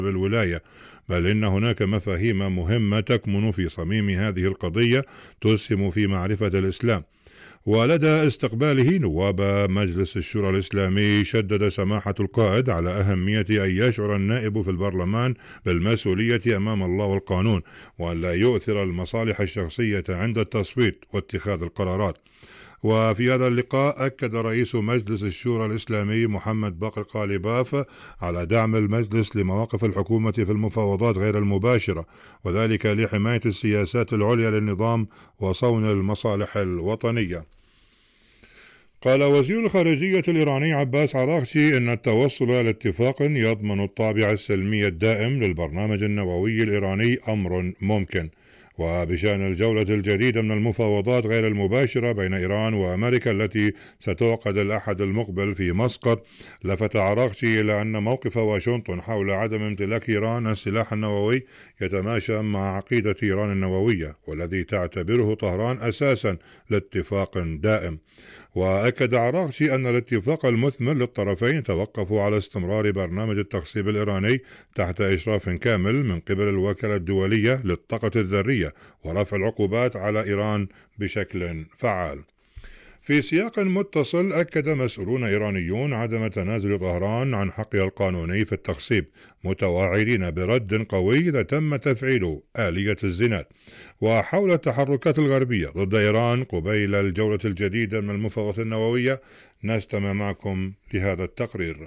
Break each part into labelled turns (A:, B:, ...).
A: الولاية، بل إن هناك مفاهيم مهمة تكمن في صميم هذه القضية تسهم في معرفة الإسلام. ولدى استقباله نواب مجلس الشورى الإسلامي، شدد سماحة القائد على أهمية أن يشعر النائب في البرلمان بالمسؤولية أمام الله والقانون، وأن لا يؤثر المصالح الشخصية عند التصويت واتخاذ القرارات. وفي هذا اللقاء أكد رئيس مجلس الشورى الإسلامي محمد بكر قالباف على دعم المجلس لمواقف الحكومة في المفاوضات غير المباشرة، وذلك لحماية السياسات العليا للنظام وصون المصالح الوطنية. قال وزير الخارجية الإيراني عباس عراقچي إن التوصل إلى اتفاق يضمن الطابع السلمي الدائم للبرنامج النووي الإيراني أمر ممكن. وبشأن الجولة الجديدة من المفاوضات غير المباشرة بين إيران وأمريكا التي ستعقد الأحد المقبل في مسقط، لفت عراقچي إلى أن موقف واشنطن حول عدم امتلاك إيران السلاح النووي يتماشى مع عقيدة إيران النووية، والذي تعتبره طهران أساسا لاتفاق دائم. وأكد عراقچي أن الاتفاق المثمر للطرفين يتوقف على استمرار برنامج التخصيب الإيراني تحت إشراف كامل من قبل الوكالة الدولية للطاقة الذرية، ورفع العقوبات على إيران بشكل فعال. في سياق متصل، أكد مسؤولون إيرانيون عدم تنازل طهران عن حقها القانوني في التخصيب، متوعدين برد قوي إذا تم تفعيل آلية الزناد. وحول التحركات الغربية ضد إيران قبيل الجولة الجديدة من المفاوضات النووية، نستمع معكم لهذا التقرير.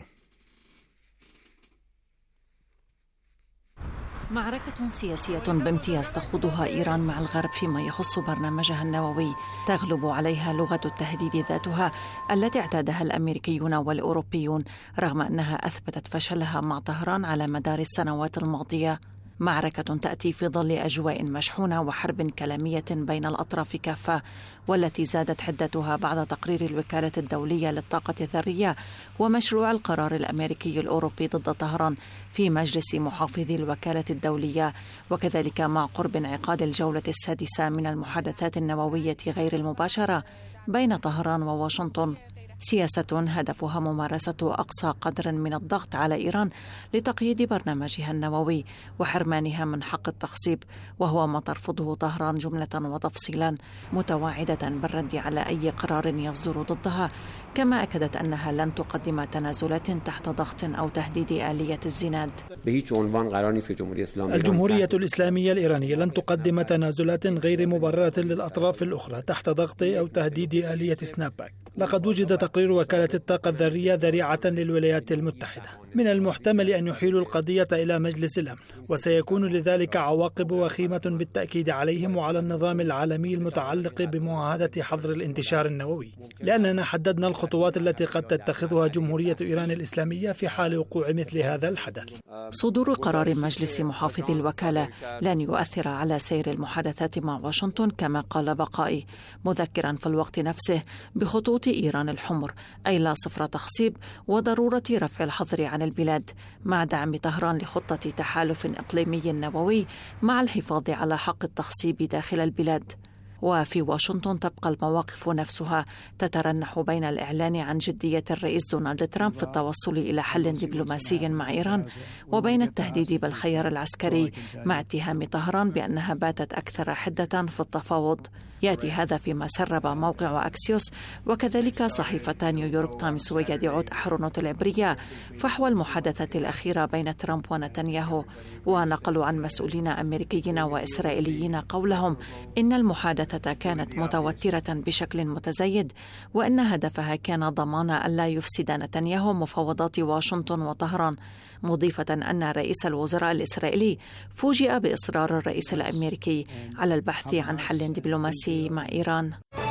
B: معركة سياسية بامتياز تخوضها إيران مع الغرب فيما يخص برنامجها النووي، تغلب عليها لغة التهديد ذاتها التي اعتادها الأمريكيون والأوروبيون، رغم أنها أثبتت فشلها مع طهران على مدار السنوات الماضية. معركة تأتي في ظل أجواء مشحونة وحرب كلامية بين الأطراف كافة، والتي زادت حدتها بعد تقرير الوكالة الدولية للطاقة الذرية ومشروع القرار الأمريكي الأوروبي ضد طهران في مجلس محافظي الوكالة الدولية، وكذلك مع قرب انعقاد الجولة السادسة من المحادثات النووية غير المباشرة بين طهران وواشنطن. سياسة هدفها ممارسة أقصى قدر من الضغط على إيران لتقييد برنامجها النووي وحرمانها من حق التخصيب، وهو ما ترفضه طهران جملة وتفصيلا، متواعدة بالرد على أي قرار يصدر ضدها، كما أكدت أنها لن تقدم تنازلات تحت ضغط أو تهديد آلية الزناد.
C: الجمهورية الإسلامية الإيرانية لن تقدم تنازلات غير مبررة للأطراف الأخرى تحت ضغط أو تهديد آلية سناباك. لقد وجد تقرير وكالة الطاقة الذرية ذريعة للولايات المتحدة. من المحتمل أن يحيلوا القضية إلى مجلس الأمن، وسيكون لذلك عواقب وخيمة بالتأكيد عليهم وعلى النظام العالمي المتعلق بمعاهدة حظر الانتشار النووي، لأننا حددنا الخطوات التي قد تتخذها جمهورية إيران الإسلامية في حال وقوع مثل هذا الحدث.
B: صدور قرار مجلس محافظي الوكالة لن يؤثر على سير المحادثات مع واشنطن، كما قال بقائي، مذكرا في الوقت نفسه بخطوط إيران الحمر، أي لا صفر تخصيب وضرورة رفع الحظر عن البلاد، مع دعم طهران لخطة تحالف إقليمي نووي مع الحفاظ على حق التخصيب داخل البلاد. وفي واشنطن تبقى المواقف نفسها تترنح بين الإعلان عن جدية الرئيس دونالد ترامب في التوصل إلى حل دبلوماسي مع إيران، وبين التهديد بالخيار العسكري، مع اتهام طهران بأنها باتت أكثر حدة في التفاوض. يأتي هذا فيما سرب موقع أكسيوس وكذلك صحيفة نيويورك تايمز ويدعوت أحرنوت العبرية فحوى المحادثة الأخيرة بين ترامب ونتنياهو، ونقلوا عن مسؤولين أمريكيين وإسرائيليين قولهم إن المحادثة كانت متوترة بشكل متزايد، وأن هدفها كان ضمان ألا يفسد نتنياهو مفاوضات واشنطن وطهران، مضيفة أن رئيس الوزراء الإسرائيلي فوجئ بإصرار الرئيس الأمريكي على البحث عن حل دبلوماسي مع إيران.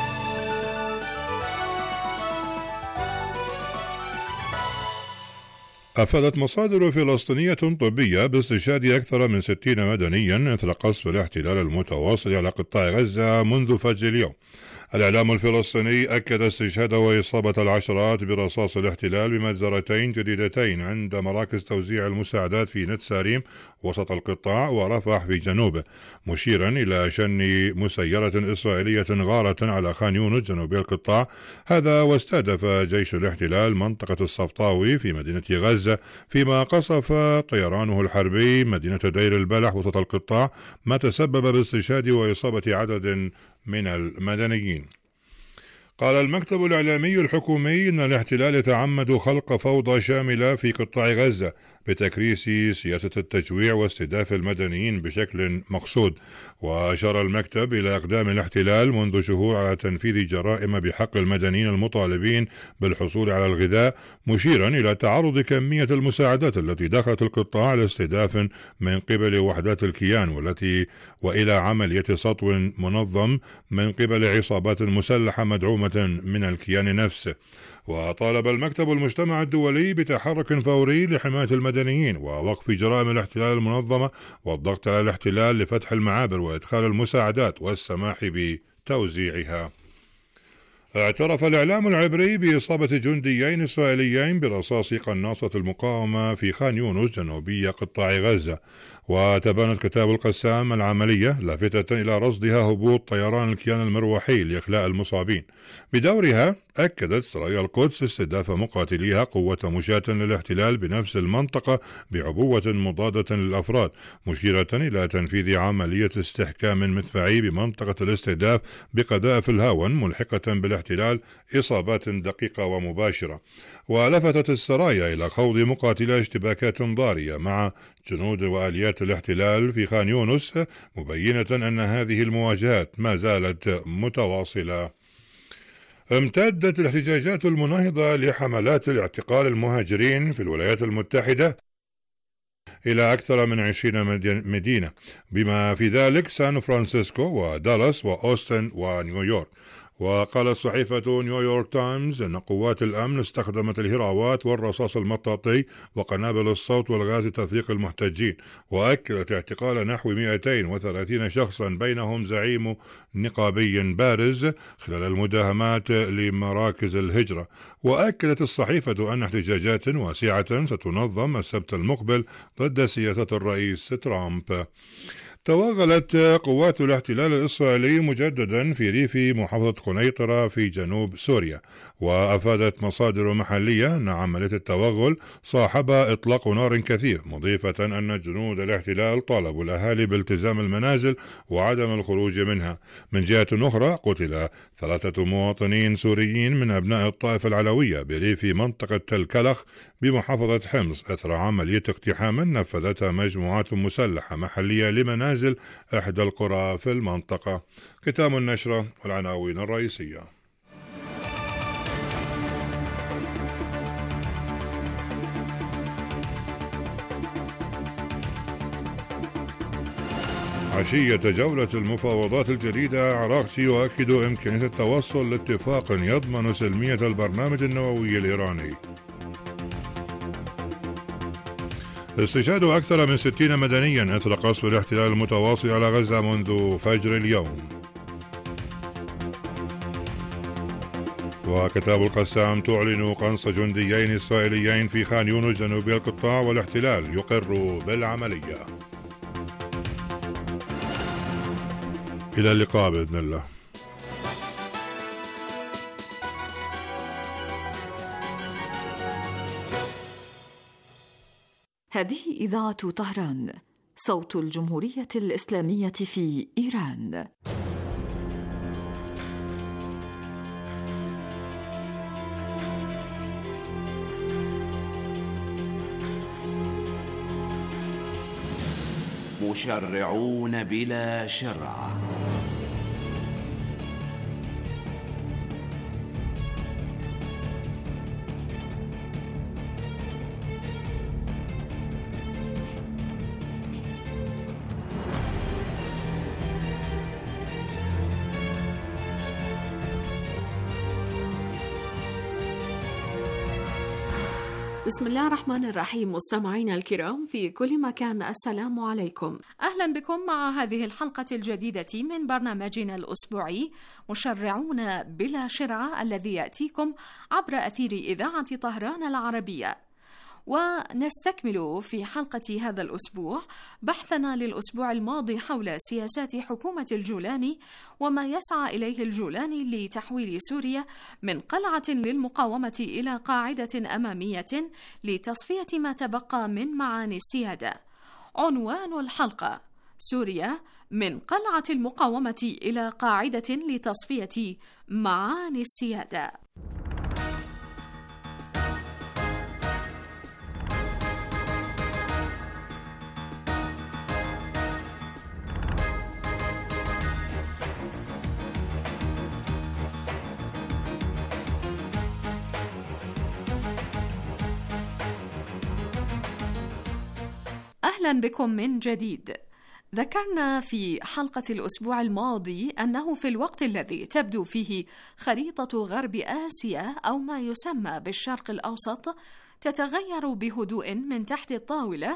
A: أفادت مصادر فلسطينية طبية باستشهاد أكثر من 60 مدنيا إثر قصف الاحتلال المتواصل على قطاع غزة منذ فجر اليوم. الإعلام الفلسطيني أكد استشهاد وإصابة العشرات برصاص الاحتلال بمجزرتين جديدتين عند مراكز توزيع المساعدات في نتساريم وسط القطاع ورفح في جنوبه، مشيرا إلى شن مسيرة إسرائيلية غارة على خان يونس جنوبي القطاع. هذا واستهدف جيش الاحتلال منطقة الصفطاوي في مدينة غزة، فيما قصف طيرانه الحربي مدينة دير البلح وسط القطاع، ما تسبب باستشهاد وإصابة عدد من المدنيين. قال المكتب الإعلامي الحكومي إن الاحتلال يتعمد خلق فوضى شاملة في قطاع غزة بتكريس سياسة التجويع واستهداف المدنيين بشكل مقصود. وأشار المكتب إلى إقدام الاحتلال منذ شهور على تنفيذ جرائم بحق المدنيين المطالبين بالحصول على الغذاء، مشيرا إلى تعرض كمية المساعدات التي دخلت القطاع لاستهداف من قبل وحدات الكيان وإلى عملية سطو منظم من قبل عصابات مسلحة مدعومة من الكيان نفسه. وطالب المكتب المجتمع الدولي بتحرك فوري لحماية المدنيين ووقف جرائم الاحتلال المنظمة والضغط على الاحتلال لفتح المعابر وإدخال المساعدات والسماح بتوزيعها. اعترف الإعلام العبري بإصابة جنديين إسرائيليين برصاص قناصة المقاومة في خان يونس جنوبي قطاع غزة. وتبانت كتاب القسام العملية لافتة إلى رصدها هبوط طيران الكيان المروحي لإخلاء المصابين. بدورها أكدت سرايا القدس استهداف مقاتليها قوة مشاة للاحتلال بنفس المنطقة بعبوة مضادة للأفراد، مشيرة إلى تنفيذ عملية استحكام مدفعي بمنطقة الاستهداف بقذائف الهاون، ملحقة بالاحتلال إصابات دقيقة ومباشرة. ولفتت السرايا إلى خوض مقاتلة اشتباكات ضارية مع جنود وآليات الاحتلال في خان يونس، مبينة أن هذه المواجهات ما زالت متواصلة. امتدت الاحتجاجات المناهضة لحملات الاعتقال المهاجرين في الولايات المتحدة إلى أكثر من 20 مدينة، بما في ذلك سان فرانسيسكو ودالاس وأوستن ونيويورك. وقالت صحيفة نيويورك تايمز أن قوات الأمن استخدمت الهراوات والرصاص المطاطي وقنابل الصوت والغاز لتفريق المحتجين، وأكدت اعتقال نحو 230 شخصا بينهم زعيم نقابي بارز خلال المداهمات لمراكز الهجرة. وأكدت الصحيفة أن احتجاجات واسعة ستنظم السبت المقبل ضد سياسة الرئيس ترامب. توغلت قوات الاحتلال الإسرائيلي مجددا في ريف محافظة قنيطرة في جنوب سوريا، وأفادت مصادر محلية أن عملية التوغل صاحب إطلاق نار كثيف، مضيفة أن جنود الاحتلال طالبوا الأهالي بالتزام المنازل وعدم الخروج منها. من جهة أخرى قتل 3 مواطنين سوريين من أبناء الطائفة العلوية بريف منطقة تل كلخ بمحافظة حمص أثر عملية اقتحام نفذتها مجموعات مسلحة محلية لمنازل إحدى القرى في المنطقة. ختام النشرة والعناوين الرئيسية. عشية جولة المفاوضات الجديدة، عراقچي يؤكد إمكانية التوصل لاتفاق يضمن سلمية البرنامج النووي الإيراني. استشهاد أكثر من 60 مدنيا أثر قصف الاحتلال المتواصل على غزة منذ فجر اليوم. وكتاب القسام تعلن قنص جنديين إسرائيليين في خان يونس جنوبي القطاع، والاحتلال يقر بالعملية. إلى اللقاء بإذن الله.
B: هذه إذاعة طهران، صوت الجمهورية الإسلامية في إيران.
D: مشرعون بلا شرع.
E: بسم الله الرحمن الرحيم. مستمعينا الكرام في كل مكان، السلام عليكم. أهلا بكم مع هذه الحلقة الجديدة من برنامجنا الأسبوعي مشرعون بلا شرعة، الذي يأتيكم عبر أثير إذاعة طهران العربية. ونستكمل في حلقة هذا الأسبوع بحثنا للأسبوع الماضي حول سياسات حكومة الجولاني وما يسعى إليه الجولاني لتحويل سوريا من قلعة للمقاومة إلى قاعدة أمامية لتصفية ما تبقى من معاني السيادة. عنوان الحلقة: سوريا من قلعة المقاومة إلى قاعدة لتصفية معاني السيادة. أهلا بكم من جديد. ذكرنا في حلقة الأسبوع الماضي أنه في الوقت الذي تبدو فيه خريطة غرب آسيا أو ما يسمى بالشرق الأوسط تتغير بهدوء من تحت الطاولة،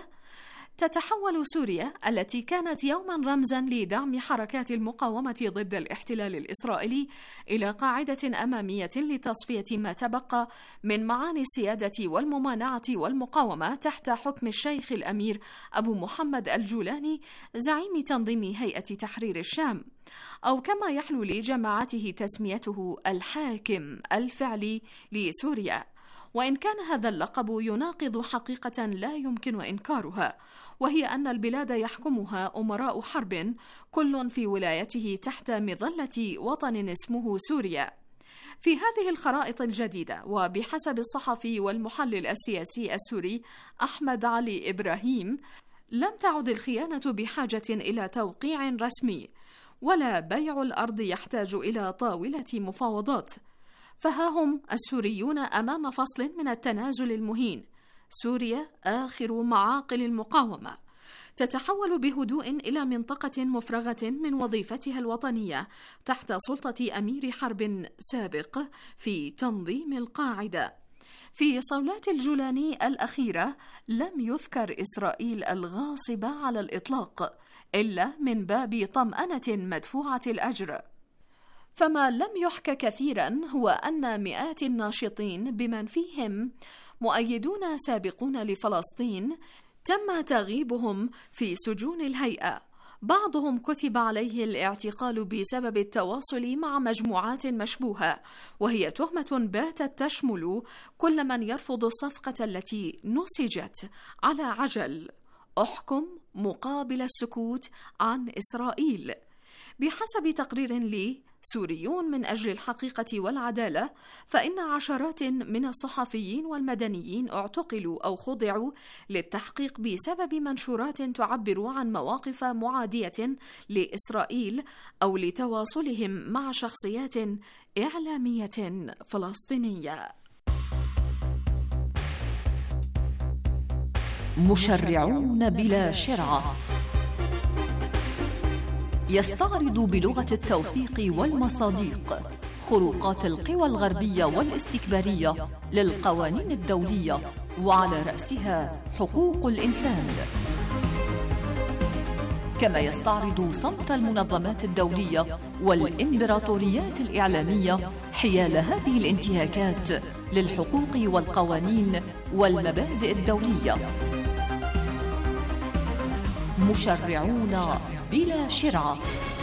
E: تتحول سوريا التي كانت يوما رمزا لدعم حركات المقاومة ضد الاحتلال الإسرائيلي إلى قاعدة أمامية لتصفية ما تبقى من معاني السيادة والممانعة والمقاومة تحت حكم الشيخ الأمير أبو محمد الجولاني زعيم تنظيم هيئة تحرير الشام، أو كما يحلو لجماعته تسميته الحاكم الفعلي لسوريا. وإن كان هذا اللقب يناقض حقيقة لا يمكن إنكارها، وهي أن البلاد يحكمها أمراء حرب كل في ولايته تحت مظلة وطن اسمه سوريا. في هذه الخرائط الجديدة، وبحسب الصحفي والمحلل السياسي السوري أحمد علي إبراهيم، لم تعد الخيانة بحاجة إلى توقيع رسمي، ولا بيع الأرض يحتاج إلى طاولة مفاوضات، فها هم السوريون أمام فصل من التنازل المهين. سوريا آخر معاقل المقاومة، تتحول بهدوء إلى منطقة مفرغة من وظيفتها الوطنية تحت سلطة أمير حرب سابق في تنظيم القاعدة. في صولات الجولاني الأخيرة لم يذكر إسرائيل الغاصبة على الإطلاق، إلا من باب طمأنة مدفوعة الأجر. فما لم يحكى كثيرا هو أن مئات الناشطين بمن فيهم مؤيدون سابقون لفلسطين تم تغييبهم في سجون الهيئة. بعضهم كتب عليه الاعتقال بسبب التواصل مع مجموعات مشبوهة، وهي تهمة باتت تشمل كل من يرفض الصفقة التي نسجت على عجل: احكم مقابل السكوت عن إسرائيل. بحسب تقرير لي سوريون من أجل الحقيقة والعدالة، فإن عشرات من الصحفيين والمدنيين اعتقلوا أو خضعوا للتحقيق بسبب منشورات تعبر عن مواقف معادية لإسرائيل أو لتواصلهم مع شخصيات إعلامية فلسطينية.
B: مشرعون بلا شرعة يستعرض بلغة التوثيق والمصادق خروقات القوى الغربية والاستكبارية للقوانين الدولية، وعلى رأسها حقوق الإنسان، كما يستعرض صمت المنظمات الدولية والإمبراطوريات الإعلامية حيال هذه الانتهاكات للحقوق والقوانين والمبادئ الدولية. مشرعون بلا شرعة.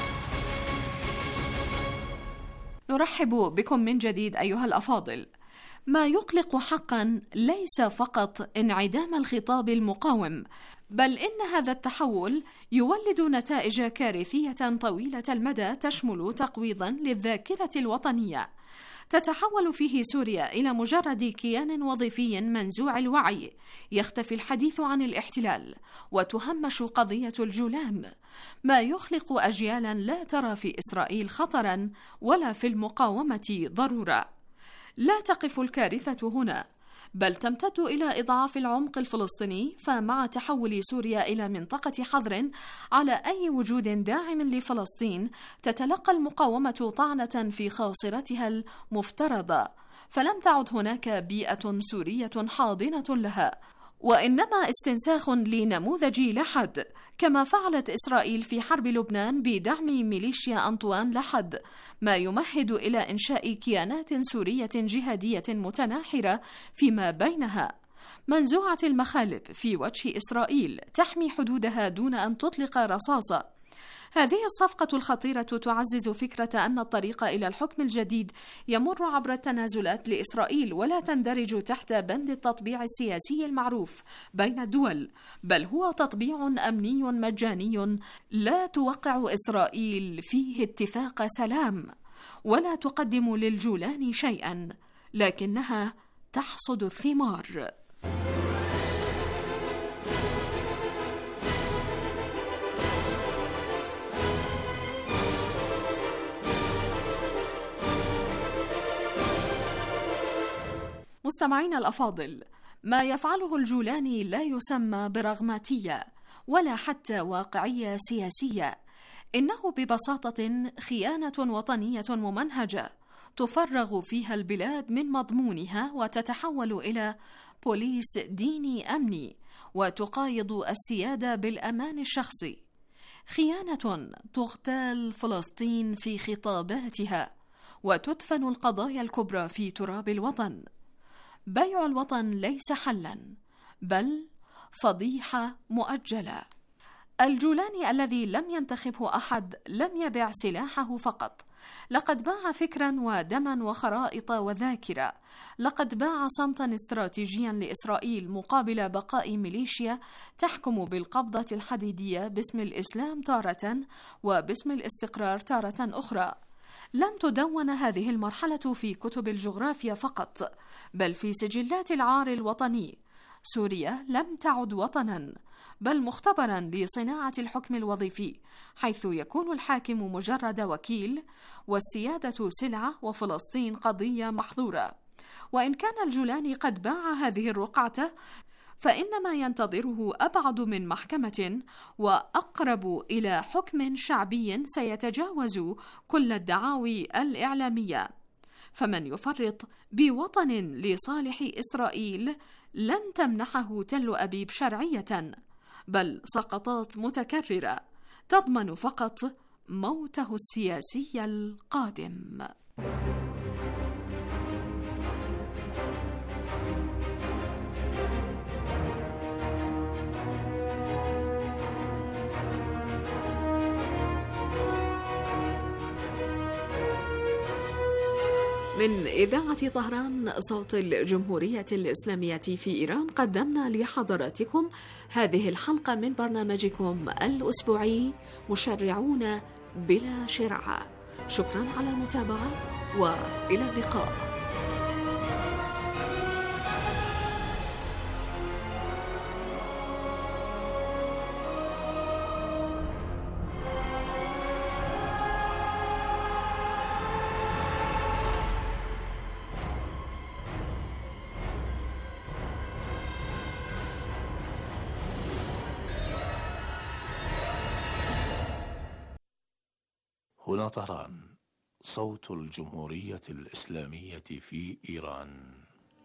E: نرحب بكم من جديد أيها الأفاضل. ما يقلق حقا ليس فقط انعدام الخطاب المقاوم، بل إن هذا التحول يولد نتائج كارثية طويلة المدى تشمل تقويضا للذاكرة الوطنية. تتحول فيه سوريا إلى مجرد كيان وظيفي منزوع الوعي، يختفي الحديث عن الاحتلال وتهمش قضية الجولان، ما يخلق أجيالا لا ترى في إسرائيل خطرا ولا في المقاومة ضرورة. لا تقف الكارثة هنا، بل تمتد إلى إضعاف العمق الفلسطيني، فمع تحول سوريا إلى منطقة حظر على أي وجود داعم لفلسطين تتلقى المقاومة طعنة في خاصرتها المفترضة، فلم تعد هناك بيئة سورية حاضنة لها، وإنما استنساخ لنموذج لحد، كما فعلت إسرائيل في حرب لبنان بدعم ميليشيا أنطوان لحد، ما يمهد إلى إنشاء كيانات سورية جهادية متناحرة فيما بينها، منزوعة المخالب في وجه إسرائيل، تحمي حدودها دون أن تطلق رصاصة. هذه الصفقة الخطيرة تعزز فكرة أن الطريق إلى الحكم الجديد يمر عبر التنازلات لإسرائيل، ولا تندرج تحت بند التطبيع السياسي المعروف بين الدول، بل هو تطبيع أمني مجاني لا توقع إسرائيل فيه اتفاق سلام، ولا تقدم للجولان شيئا، لكنها تحصد الثمار. مستمعين الأفاضل، ما يفعله الجولاني لا يسمى برغماتية ولا حتى واقعية سياسية، إنه ببساطة خيانة وطنية ممنهجة تفرغ فيها البلاد من مضمونها وتتحول إلى بوليس ديني أمني، وتقايض السيادة بالأمان الشخصي. خيانة تغتال فلسطين في خطاباتها، وتدفن القضايا الكبرى في تراب الوطن. بيع الوطن ليس حلا، بل فضيحة مؤجلة. الجولاني الذي لم ينتخبه أحد لم يبع سلاحه فقط، لقد باع فكرا ودما وخرائط وذاكرة، لقد باع صمتا استراتيجيا لإسرائيل مقابل بقاء ميليشيا تحكم بالقبضة الحديدية باسم الإسلام تارة وباسم الاستقرار تارة أخرى. لن تدون هذه المرحلة في كتب الجغرافيا فقط، بل في سجلات العار الوطني. سوريا لم تعد وطنا، بل مختبرا لصناعة الحكم الوظيفي، حيث يكون الحاكم مجرد وكيل، والسيادة سلعة، وفلسطين قضية محظورة. وإن كان الجولاني قد باع هذه الرقعة، فإن ما ينتظره أبعد من محكمة وأقرب إلى حكم شعبي سيتجاوز كل الدعاوي الإعلامية. فمن يفرط بوطن لصالح إسرائيل لن تمنحه تل أبيب شرعية، بل سقطات متكررة تضمن فقط موته السياسي القادم. من إذاعة طهران صوت الجمهورية الإسلامية في إيران، قدمنا لحضراتكم هذه الحلقة من برنامجكم الأسبوعي مشرعون بلا شرعة. شكرا على المتابعة وإلى اللقاء.
F: هنا طهران صوت الجمهورية الإسلامية في إيران.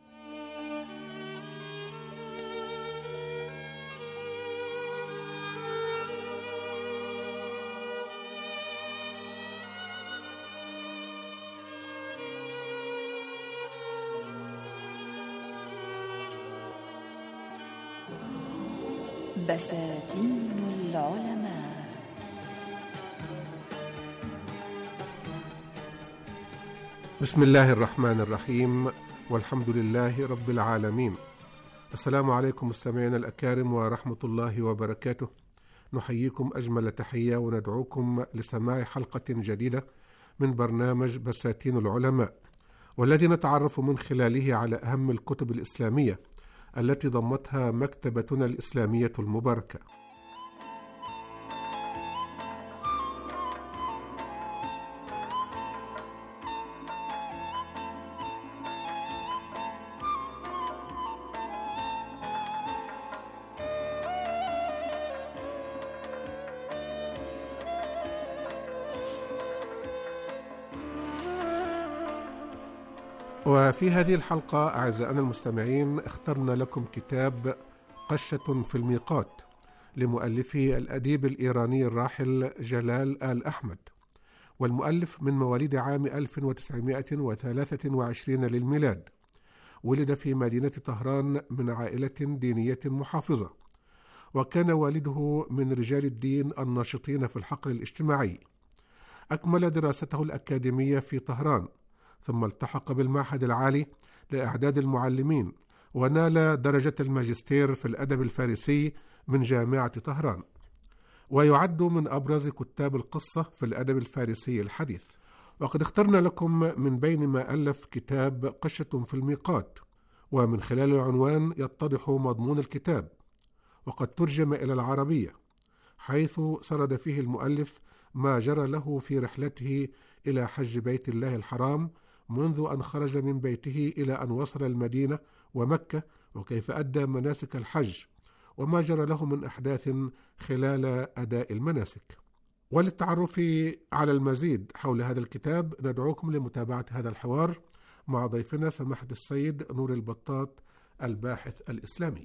B: بساتين العلماء.
G: بسم الله الرحمن الرحيم، والحمد لله رب العالمين. السلام عليكم مستمعينا الأكارم ورحمة الله وبركاته. نحييكم أجمل تحية وندعوكم لسماع حلقة جديدة من برنامج بساتين العلماء، والذي نتعرف من خلاله على أهم الكتب الإسلامية التي ضمتها مكتبتنا الإسلامية المباركة. وفي هذه الحلقة أعزائنا المستمعين اخترنا لكم كتاب قشة في الميقات لمؤلفه الأديب الإيراني الراحل جلال آل أحمد، والمؤلف من مواليد عام 1923 للميلاد. ولد في مدينة طهران من عائلة دينية محافظة، وكان والده من رجال الدين الناشطين في الحقل الاجتماعي. أكمل دراسته الأكاديمية في طهران، ثم التحق بالمعهد العالي لإعداد المعلمين، ونال درجة الماجستير في الأدب الفارسي من جامعة طهران، ويعد من أبرز كتاب القصة في الأدب الفارسي الحديث. وقد اخترنا لكم من بين ما ألف كتاب قشة في الميقات، ومن خلال العنوان يتضح مضمون الكتاب، وقد ترجم إلى العربية، حيث سرد فيه المؤلف ما جرى له في رحلته إلى حج بيت الله الحرام منذ أن خرج من بيته إلى أن وصل المدينة ومكة، وكيف أدى مناسك الحج، وما جرى له من أحداث خلال أداء المناسك. وللتعرف على المزيد حول هذا الكتاب ندعوكم لمتابعة هذا الحوار مع ضيفنا سماحة السيد نور البطاط الباحث الإسلامي.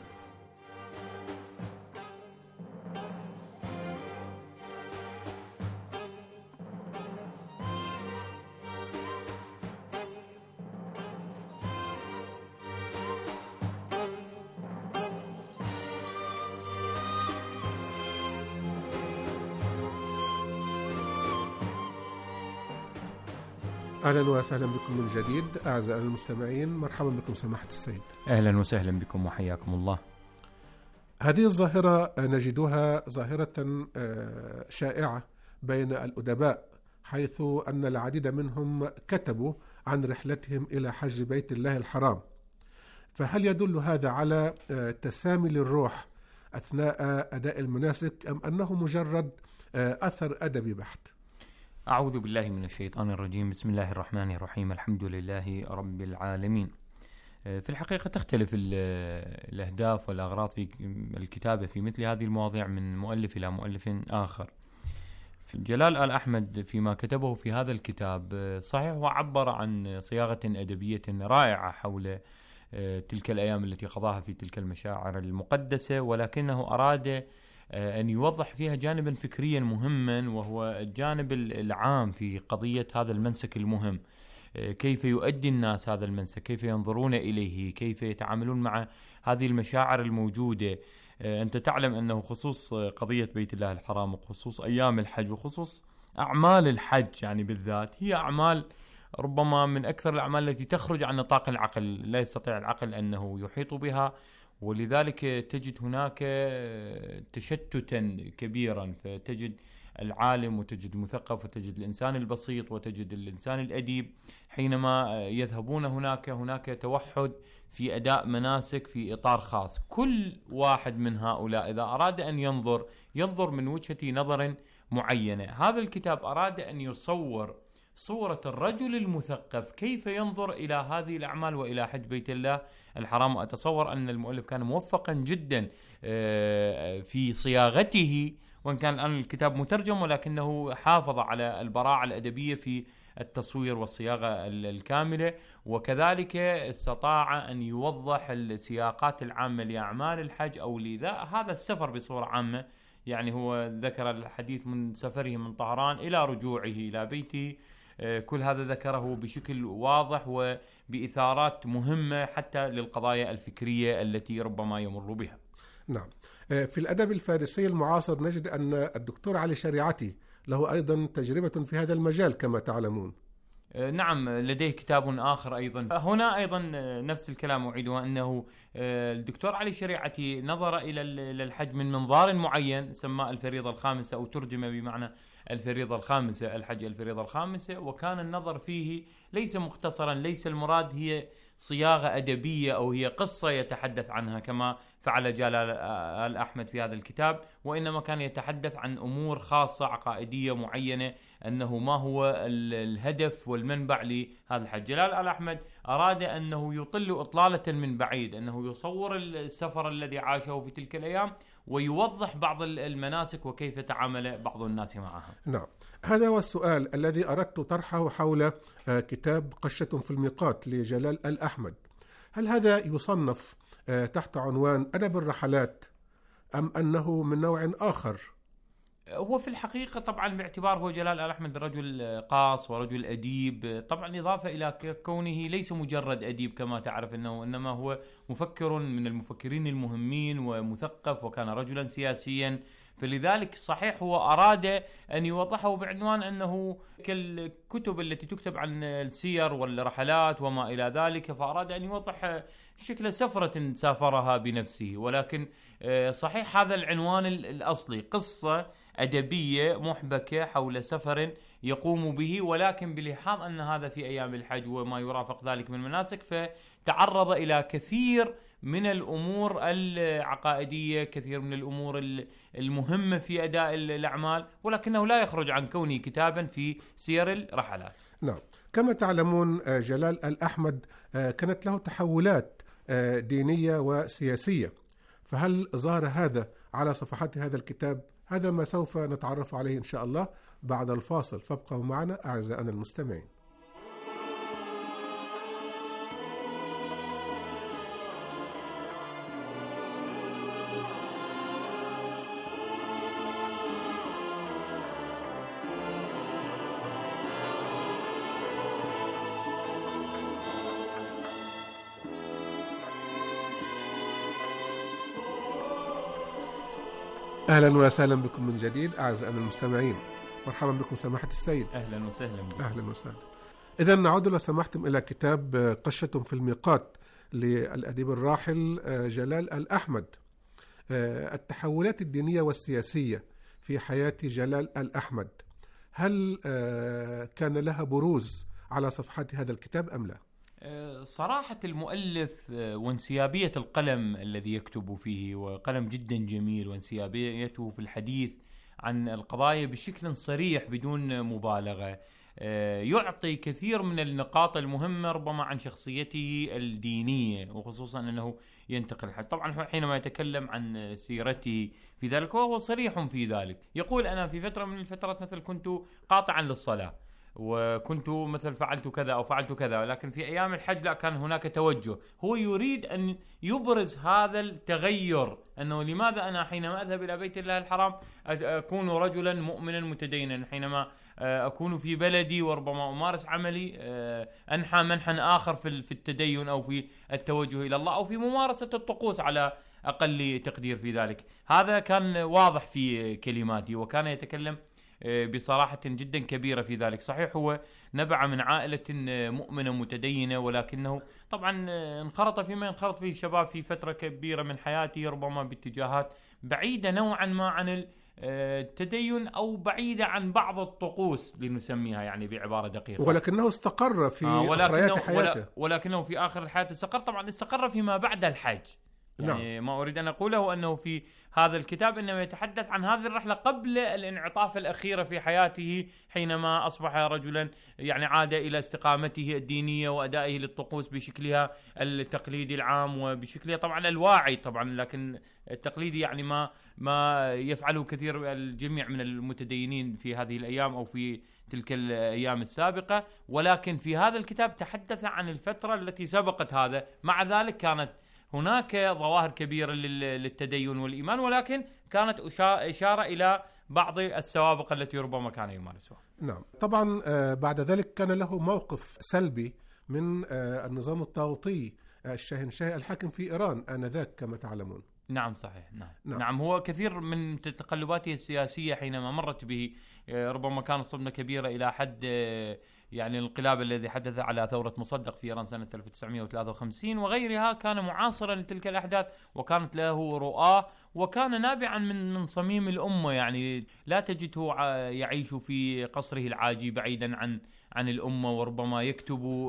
G: أهلا وسهلا بكم من جديد أعزائي المستمعين، مرحبا بكم سماحة السيد.
H: أهلا وسهلا بكم وحياكم الله.
G: هذه الظاهرة نجدها ظاهرة شائعة بين الأدباء، حيث أن العديد منهم كتبوا عن رحلتهم إلى حج بيت الله الحرام، فهل يدل هذا على تسامي للروح أثناء أداء المناسك، أم أنه مجرد أثر أدبي بحت؟
H: أعوذ بالله من الشيطان الرجيم. بسم الله الرحمن الرحيم. الحمد لله رب العالمين. في الحقيقة تختلف الأهداف والأغراض في الكتابة في مثل هذه المواضيع من مؤلف إلى مؤلف آخر. في جلال آل أحمد فيما كتبه في هذا الكتاب صحيح هو عبر عن صياغة أدبية رائعة حول تلك الأيام التي قضاها في تلك المشاعر المقدسة، ولكنه أراد أن يوضح فيها جانبا فكريا مهما، وهو الجانب العام في قضية هذا المنسك المهم. كيف يؤدي الناس هذا المنسك، كيف ينظرون إليه، كيف يتعاملون مع هذه المشاعر الموجودة. أنت تعلم أنه خصوص قضية بيت الله الحرام وخصوص أيام الحج وخصوص أعمال الحج يعني بالذات هي أعمال ربما من أكثر الأعمال التي تخرج عن نطاق العقل، لا يستطيع العقل أنه يحيط بها، ولذلك تجد هناك تشتتا كبيرا، فتجد العالم وتجد المثقف وتجد الإنسان البسيط وتجد الإنسان الأديب حينما يذهبون هناك توحد في أداء مناسك في إطار خاص. كل واحد من هؤلاء إذا أراد أن ينظر من وجهة نظر معينة. هذا الكتاب أراد أن يصور صورة الرجل المثقف كيف ينظر إلى هذه الأعمال وإلى حج بيت الله الحرام. وأتصور أن المؤلف كان موفقا جدا في صياغته، وإن كان الآن الكتاب مترجم ولكنه حافظ على البراعة الأدبية في التصوير والصياغة الكاملة، وكذلك استطاع أن يوضح السياقات العامة لأعمال الحج أو هذا السفر بصورة عامة. يعني هو ذكر الحديث من سفره من طهران إلى رجوعه إلى بيته، كل هذا ذكره بشكل واضح وبإثارات مهمة حتى للقضايا الفكرية التي ربما يمر بها.
G: نعم. في الأدب الفارسي المعاصر نجد أن الدكتور علي شريعتي له أيضا تجربة في هذا المجال كما تعلمون.
H: نعم، لديه كتاب آخر أيضا. هنا أيضا نفس الكلام أعيده، أنه الدكتور علي شريعتي نظر إلى الحج من منظار معين سماه الفريضة الخامسة، أو ترجم بمعنى الفريضة الخامسة، الحج الفريضة الخامسة، وكان النظر فيه ليس مختصرا، ليس المراد هي صياغة أدبية أو هي قصة يتحدث عنها كما فعل جلال آل أحمد في هذا الكتاب، وإنما كان يتحدث عن أمور خاصة عقائدية معينة، أنه ما هو الهدف والمنبع لهذا الحج. جلال آل أحمد أراد أنه يطل إطلالة من بعيد، أنه يصور السفر الذي عاشه في تلك الأيام ويوضح بعض المناسك وكيف تعامل بعض الناس معها.
G: نعم، هذا هو السؤال الذي أردت طرحه حول كتاب قشة في الميقات لجلال الأحمد. هل هذا يصنف تحت عنوان أدب الرحلات أم أنه من نوع آخر؟
H: هو في الحقيقة طبعا باعتبار هو جلال الأحمد رجل قاص ورجل أديب، طبعا إضافة إلى كونه ليس مجرد أديب كما تعرف إنما هو مفكر من المفكرين المهمين ومثقف، وكان رجلا سياسيا، فلذلك صحيح هو أراد أن يوضحه بعنوان أنه كالكتب التي تكتب عن السير والرحلات وما إلى ذلك، فأراد أن يوضح شكل سفرة سافرها بنفسه. ولكن صحيح هذا العنوان الأصلي قصة أدبية محبكة حول سفر يقوم به، ولكن بلحاظ أن هذا في أيام الحج وما يرافق ذلك من مناسك، فتعرض إلى كثير من الأمور العقائدية، كثير من الأمور المهمة في أداء الأعمال، ولكنه لا يخرج عن كونه كتابا في سير الرحلات.
G: نعم، كما تعلمون جلال الأحمد كانت له تحولات دينية وسياسية، فهل ظهر هذا على صفحات هذا الكتاب؟ هذا ما سوف نتعرف عليه إن شاء الله بعد الفاصل، فابقوا معنا أعزائنا المستمعين. أهلا وسهلا بكم من جديد أعزائنا المستمعين، مرحبا بكم سماحة السيد.
H: أهلا وسهلا بكم.
G: أهلا وسهلا. إذن نعود لو سمحتم إلى كتاب قشة في الميقات للأديب الراحل جلال الأحمد. التحولات الدينية والسياسية في حياة جلال الأحمد، هل كان لها بروز على صفحات هذا الكتاب أم لا؟
H: صراحة المؤلف وانسيابية القلم الذي يكتب فيه، وقلم جدا جميل، وانسيابيته في الحديث عن القضايا بشكل صريح بدون مبالغة، يعطي كثير من النقاط المهمة ربما عن شخصيته الدينية، وخصوصا أنه ينتقل الحج. طبعا حينما يتكلم عن سيرته في ذلك وهو صريح في ذلك، يقول أنا في فترة من الفترات مثل كنت قاطعا للصلاة، وكنت مثل فعلت كذا أو فعلت كذا، ولكن في أيام الحج لا، كان هناك توجه. هو يريد أن يبرز هذا التغير، أنه لماذا أنا حينما أذهب إلى بيت الله الحرام أكون رجلا مؤمنا متدينا، حينما أكون في بلدي وربما أمارس عملي أنحى منحا آخر في التدين أو في التوجه إلى الله أو في ممارسة الطقوس على أقل تقدير في ذلك. هذا كان واضح في كلماتي، وكان يتكلم بصراحة جدا كبيرة في ذلك. صحيح هو نبع من عائلة مؤمنة متدينة، ولكنه طبعا انخرط فيما ينخرط فيه الشباب في فترة كبيرة من حياته، ربما باتجاهات بعيدة نوعا ما عن التدين أو بعيدة عن بعض الطقوس لنسميها يعني بعبارة دقيقة،
G: ولكنه استقر في أخريات حياته.
H: ولكنه في آخر الحياة استقر، طبعا استقر فيما بعد الحج. يعني ما أريد أن أقوله أنه في هذا الكتاب إنما يتحدث عن هذه الرحلة قبل الانعطاف الأخيرة في حياته، حينما أصبح رجلا يعني عاد إلى استقامته الدينية وأدائه للطقوس بشكلها التقليدي العام وبشكلها طبعا الواعي طبعا، لكن التقليدي يعني ما يفعله كثير الجميع من المتدينين في هذه الأيام أو في تلك الأيام السابقة. ولكن في هذا الكتاب تحدث عن الفترة التي سبقت هذا، مع ذلك كانت هناك ظواهر كبيرة للتدين والإيمان، ولكن كانت إشارة إلى بعض السوابق التي ربما كان يمارسها.
G: نعم، طبعا بعد ذلك كان له موقف سلبي من النظام الطاغوتي الشاهنشاهي الحاكم في إيران آنذاك كما تعلمون.
H: نعم صحيح. نعم هو كثير من تقلباته السياسية حينما مرت به ربما كانت صدمة كبيرة إلى حد يعني الانقلاب الذي حدث على ثورة مصدق في إيران سنة 1953 وغيرها، كان معاصرا لتلك الأحداث وكانت له رؤى، وكان نابعا من صميم الأمة، يعني لا تجده يعيش في قصره العاجي بعيدا عن الأمة، وربما يكتب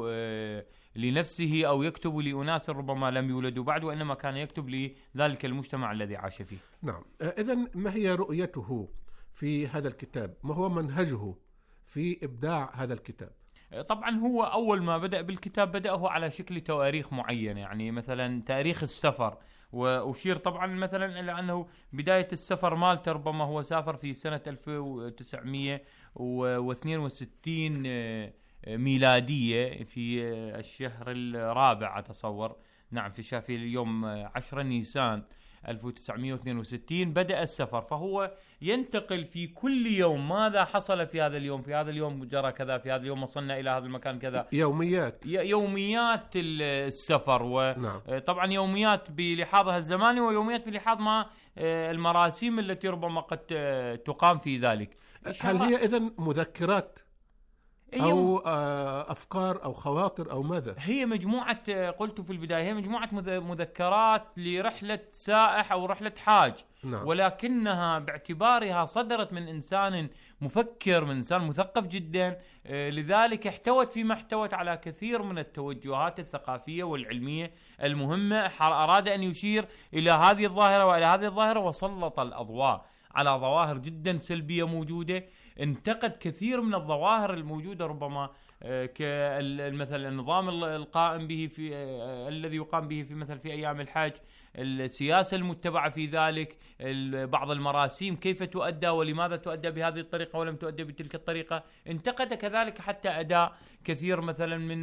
H: لنفسه أو يكتب لأناس ربما لم يولدوا بعد، وإنما كان يكتب لذلك المجتمع الذي عاش فيه.
G: نعم، إذن ما هي رؤيته في هذا الكتاب؟ ما هو منهجه في إبداع هذا الكتاب؟
H: طبعا هو أول ما بدأ بالكتاب بدأه على شكل تواريخ معينة، يعني مثلا تاريخ السفر وأشير طبعا مثلا إلى أنه بداية السفر مالته ربما هو سافر في سنة 1962 ميلادية في الشهر الرابع أتصور، نعم في اليوم 10 نيسان 1962 بدأ السفر. فهو ينتقل في كل يوم، ماذا حصل في هذا اليوم، في هذا اليوم جرى كذا، في هذا اليوم وصلنا إلى هذا المكان كذا، يوميات السفر. وطبعا يوميات بلحاظها الزماني ويوميات بلحاظ ما المراسيم التي ربما قد تقام في ذلك.
G: هل هي إذن مذكرات أو أفكار أو خواطر أو ماذا؟
H: هي مجموعة، قلت في البداية، هي مجموعة مذكرات لرحلة سائح أو رحلة حاج.
G: نعم.
H: ولكنها باعتبارها صدرت من إنسان مفكر، من إنسان مثقف جدا، لذلك احتوت فيما احتوت على كثير من التوجهات الثقافية والعلمية المهمة. أراد أن يشير إلى هذه الظاهرة وإلى هذه الظاهرة، وسلط الأضواء على ظواهر جدا سلبية موجودة. انتقد كثير من الظواهر الموجودة، ربما كمثل النظام القائم به في الذي يقام به في مثل في أيام الحج، السياسة المتبعة في ذلك، بعض المراسيم كيف تؤدى ولماذا تؤدى بهذه الطريقة ولم تؤدى بتلك الطريقة. انتقد كذلك حتى أداء كثير مثلا من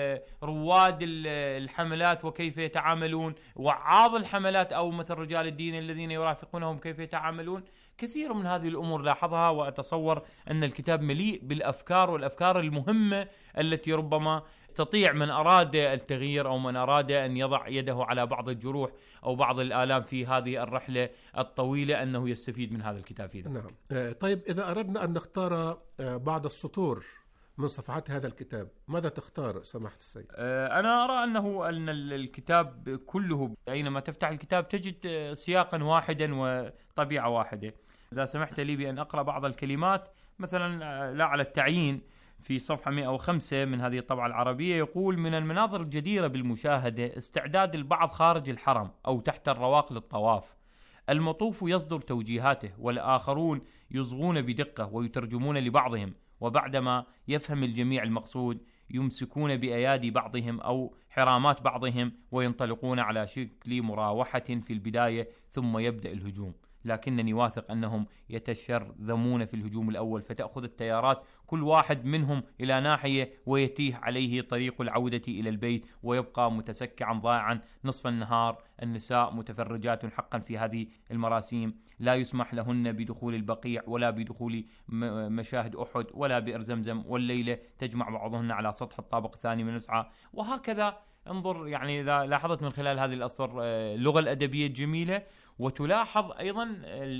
H: رواد الحملات وكيف يتعاملون، وعاظ الحملات أو مثل رجال الدين الذين يرافقونهم كيف يتعاملون. كثير من هذه الأمور لاحظها، وأتصور أن الكتاب مليء بالأفكار والأفكار المهمة التي ربما تستطيع من أراد التغيير أو من أراد أن يضع يده على بعض الجروح أو بعض الآلام في هذه الرحلة الطويلة أنه يستفيد من هذا الكتاب فيه.
G: نعم. طيب، إذا أردنا أن نختار بعض السطور من صفحات هذا الكتاب، ماذا تختار سماحة السيد؟
H: أنا أرى أن الكتاب كله، أينما تفتح الكتاب تجد سياقا واحدا وطبيعة واحدة. إذا سمحت لي بأن أقرأ بعض الكلمات، مثلا لا على التعيين في صفحة 105 من هذه الطبعة العربية، يقول: من المناظر الجديرة بالمشاهدة استعداد البعض خارج الحرم أو تحت الرواق للطواف. المطوف يصدر توجيهاته، والآخرون يصغون بدقة ويترجمون لبعضهم، وبعدما يفهم الجميع المقصود يمسكون بأيادي بعضهم أو حرامات بعضهم وينطلقون على شكل مراوحة في البداية، ثم يبدأ الهجوم. لكنني واثق أنهم يتشرذمون في الهجوم الأول، فتأخذ التيارات كل واحد منهم إلى ناحية ويتيه عليه طريق العودة إلى البيت، ويبقى متسكعا ضائعا نصف النهار. النساء متفرجات حقا في هذه المراسيم، لا يسمح لهن بدخول البقيع ولا بدخول مشاهد أحد ولا بئر زمزم، والليلة تجمع بعضهن على سطح الطابق الثاني من نسعى. وهكذا انظر، يعني إذا لاحظت من خلال هذه الأسطر اللغة الأدبية الجميلة، وتلاحظ أيضا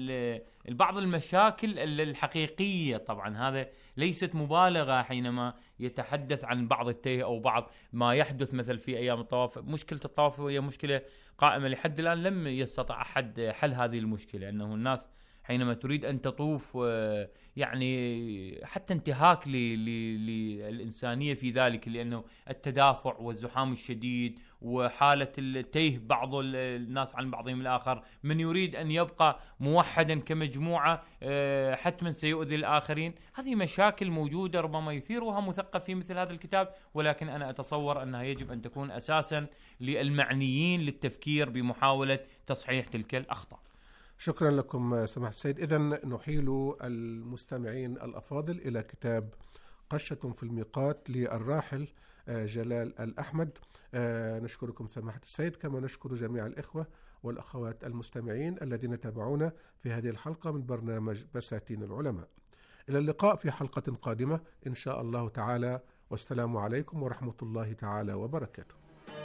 H: بعض المشاكل الحقيقية. طبعا هذا ليست مبالغة حينما يتحدث عن بعض التيه أو بعض ما يحدث مثل في أيام الطواف. مشكلة الطواف هي مشكلة قائمة لحد الآن، لم يستطع أحد حل هذه المشكلة، أنه الناس حينما تريد أن تطوف يعني حتى انتهاك للإنسانية في ذلك، لأنه التدافع والزحام الشديد وحالة التيه بعض الناس عن بعضهم الآخر. من يريد أن يبقى موحدا كمجموعة حتما سيؤذي الآخرين. هذه مشاكل موجودة ربما يثيرها مثقف في مثل هذا الكتاب، ولكن أنا أتصور أنها يجب أن تكون أساسا للمعنيين للتفكير بمحاولة تصحيح تلك الأخطاء.
G: شكرا لكم سماحة السيد. إذن نحيل المستمعين الأفاضل إلى كتاب قشة في الميقات للراحل جلال الأحمد. نشكركم سماحة السيد، كما نشكر جميع الإخوة والأخوات المستمعين الذين تابعونا في هذه الحلقة من برنامج بساتين العلماء. إلى اللقاء في حلقة قادمة إن شاء الله تعالى، والسلام عليكم ورحمة الله تعالى وبركاته.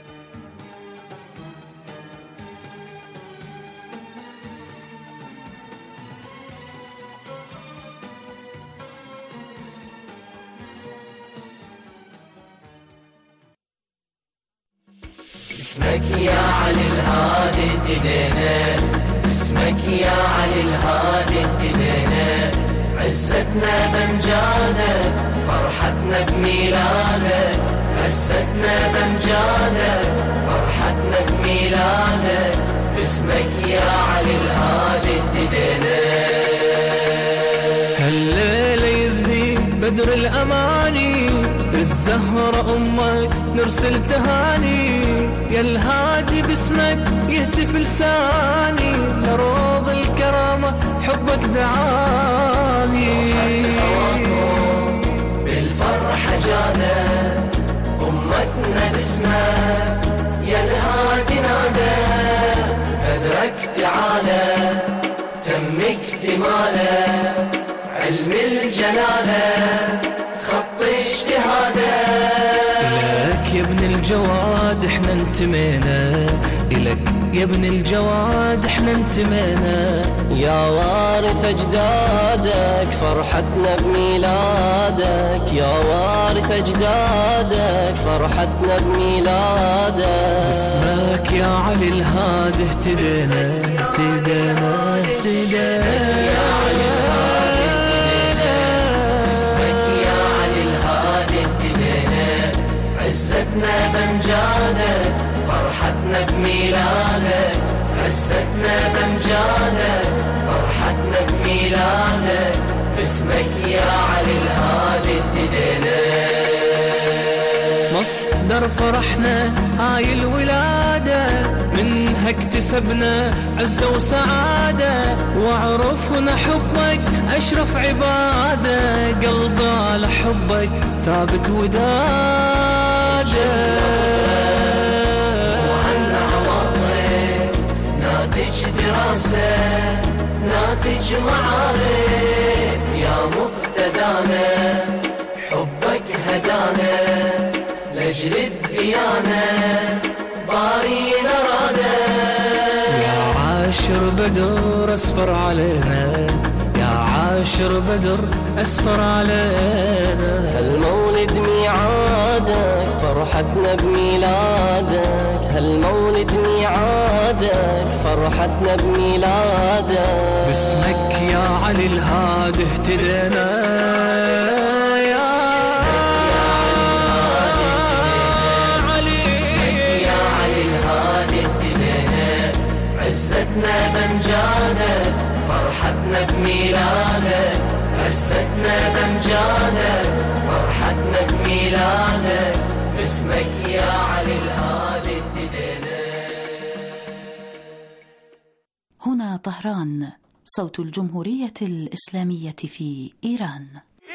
I: اسمك يا علي الهادي اهتدينا، اسمك يا علي الهادي اهتدينا، عزتنا بمجادة فرحتنا بميلادك، عزتنا بمجادة فرحتنا بميلادك، اسمك يا علي الهادي اهتدينا. هالليلة يزين بدر الأماني، الزهرة أمك نرسل تهاني، يا الهادي باسمك يهتف لساني لروض الكرامة حبك دعاني. بالفرحة جانا أمتنا باسمك يا الهادي نادى بدرك تعالى تم اكتماله علم الجلالة خط اجتهاده. إلك يا ابن الجواد احنا انتمينا إلك يا ابن الجواد احنا انتمينا.
J: يا وارث أجدادك فرحتنا بميلادك يا وارث أجدادك فرحتنا بميلادك.
I: اسمك يا علي الهادي اهتدينا اهتدينا اهتدينا يا علي الهادي اهتدينا. اسمك يا علي الهادي اهتدينا عزتنا بمجادك فرحتنا بميلادك. عزتنا بمجادك فرحتنا بميلادك. اسمك يا علي الهادي اهتدينا. مصدر فرحنا هاي الولادة منها اكتسبنا عزة وسعادة. وعرفنا حبك أشرف عبادة قلبي على حبك ثابت ودادة. وعنا عواطف ناتج دراسة ناتج معارف يا مقتدانا. حبك هدانا لأجل الديانة بارينا رادا. يا عاشر بدر أسفر علينا يا عاشر بدر أسفر علينا.
J: هالمولد ميعادك فرحتنا بميلادك هالمولد ميعادك فرحتنا بميلادك.
I: باسمك يا علي الهادي اهتدينا. عزتنا بمجادك فرحتنا بميلادك. عزتنا بمجادك فرحتنا بميلادك. اسمك يا علي الهادي اهتدينا.
B: هنا طهران صوت الجمهورية الإسلامية في إيران.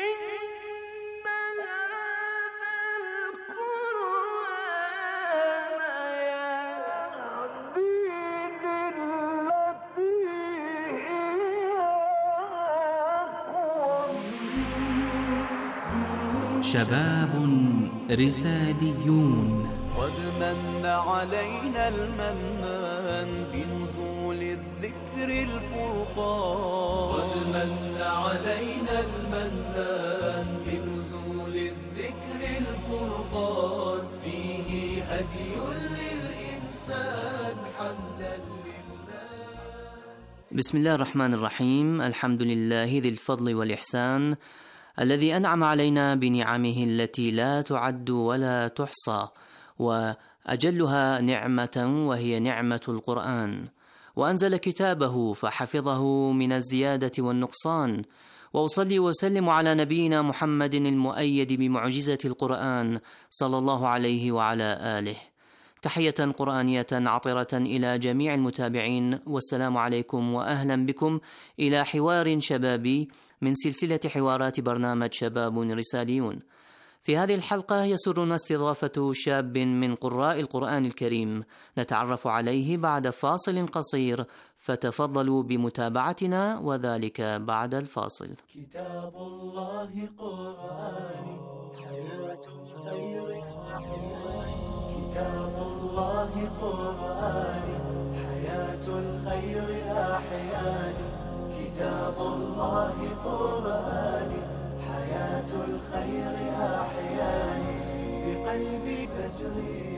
K: شباب رساليون.
L: قد من علينا المنان بنزول الذكر الفرقان. قد من علينا المنان بنزول الذكر الفرقان. فيه هدي للإنسان حمدا لله.
K: بسم الله الرحمن الرحيم. الحمد لله ذي الفضل والإحسان الذي أنعم علينا بنعمه التي لا تعد ولا تحصى، وأجلها نعمة وهي نعمة القرآن، وأنزل كتابه فحفظه من الزيادة والنقصان. وأصلي وسلم على نبينا محمد المؤيد بمعجزة القرآن صلى الله عليه وعلى آله. تحية قرآنية عطرة إلى جميع المتابعين، والسلام عليكم وأهلا بكم إلى حوار شبابي من سلسلة حوارات برنامج شباب رساليون. في هذه الحلقة يسرنا استضافة شاب من قراء القرآن الكريم نتعرف عليه بعد فاصل قصير، فتفضلوا بمتابعتنا وذلك بعد الفاصل.
L: كتاب الله قرآني حياة خير كتاب الله قرآني حياة الخير أحياني. كتاب الله قرآني حياة الخير أحياني بقلبي فجري.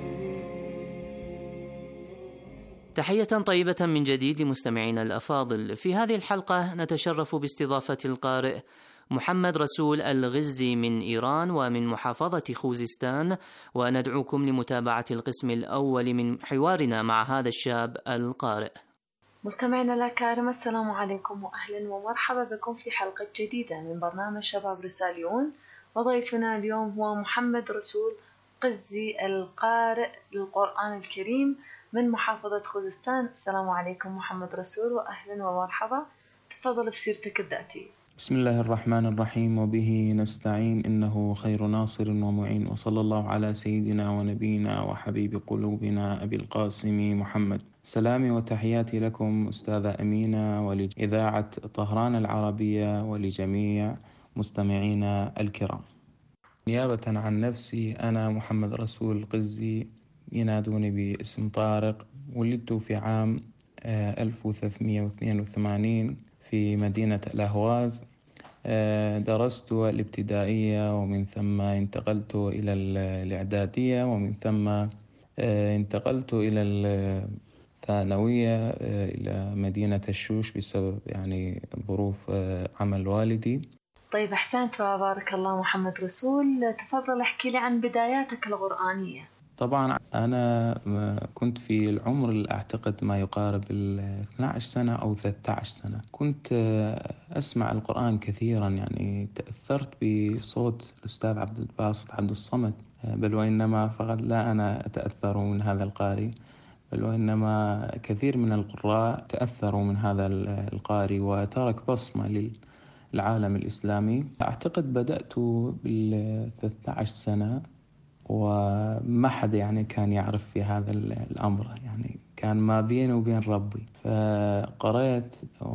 K: تحية طيبة من جديد لمستمعينا الأفاضل. في هذه الحلقة نتشرف باستضافة القارئ محمد رسول الغزي من إيران ومن محافظة خوزستان، وندعوكم لمتابعة القسم الأول من حوارنا مع هذا الشاب القارئ.
M: مستمعينا الأكارم، السلام عليكم وأهلا ومرحبا بكم في حلقة جديدة من برنامج شباب رساليون. وضيفنا اليوم هو محمد رسول القزي القارئ للقرآن الكريم من محافظة خوزستان. السلام عليكم محمد رسول، وأهلا ومرحبا. تفضل بسيرتك الذاتية.
N: بسم الله الرحمن الرحيم، وبه نستعين، إنه خير ناصر ومعين، وصلى الله على سيدنا ونبينا وحبيب قلوبنا أبي القاسم محمد. سلامي وتحياتي لكم أستاذة أمينة ولإذاعة طهران العربية ولجميع مستمعينا الكرام. نيابة عن نفسي، أنا محمد رسول القزي، ينادوني باسم طارق. ولدت في عام 1382 في مدينة الأهواز. درست الابتدائية، ومن ثم انتقلت إلى الإعدادية، ومن ثم انتقلت إلى الثانوية إلى مدينة الشوش بسبب ظروف عمل والدي.
M: طيب أحسنت وبارك الله محمد رسول. تفضل احكي لي عن بداياتك القرآنية.
N: طبعا أنا كنت في العمر أعتقد ما يقارب 12 سنة أو 13 سنة. كنت أسمع القرآن كثيرا، تأثرت بصوت الأستاذ عبد الباسط عبد الصمد، بل وإنما فقط لا أنا أتأثر من هذا القارئ، بل وإنما كثير من القراء تأثروا من هذا القارئ وترك بصمة للعالم الإسلامي. أعتقد بدأت بال13 سنة، وما حد كان يعرف في هذا الأمر، كان ما بيني وبين ربي. فقرأت،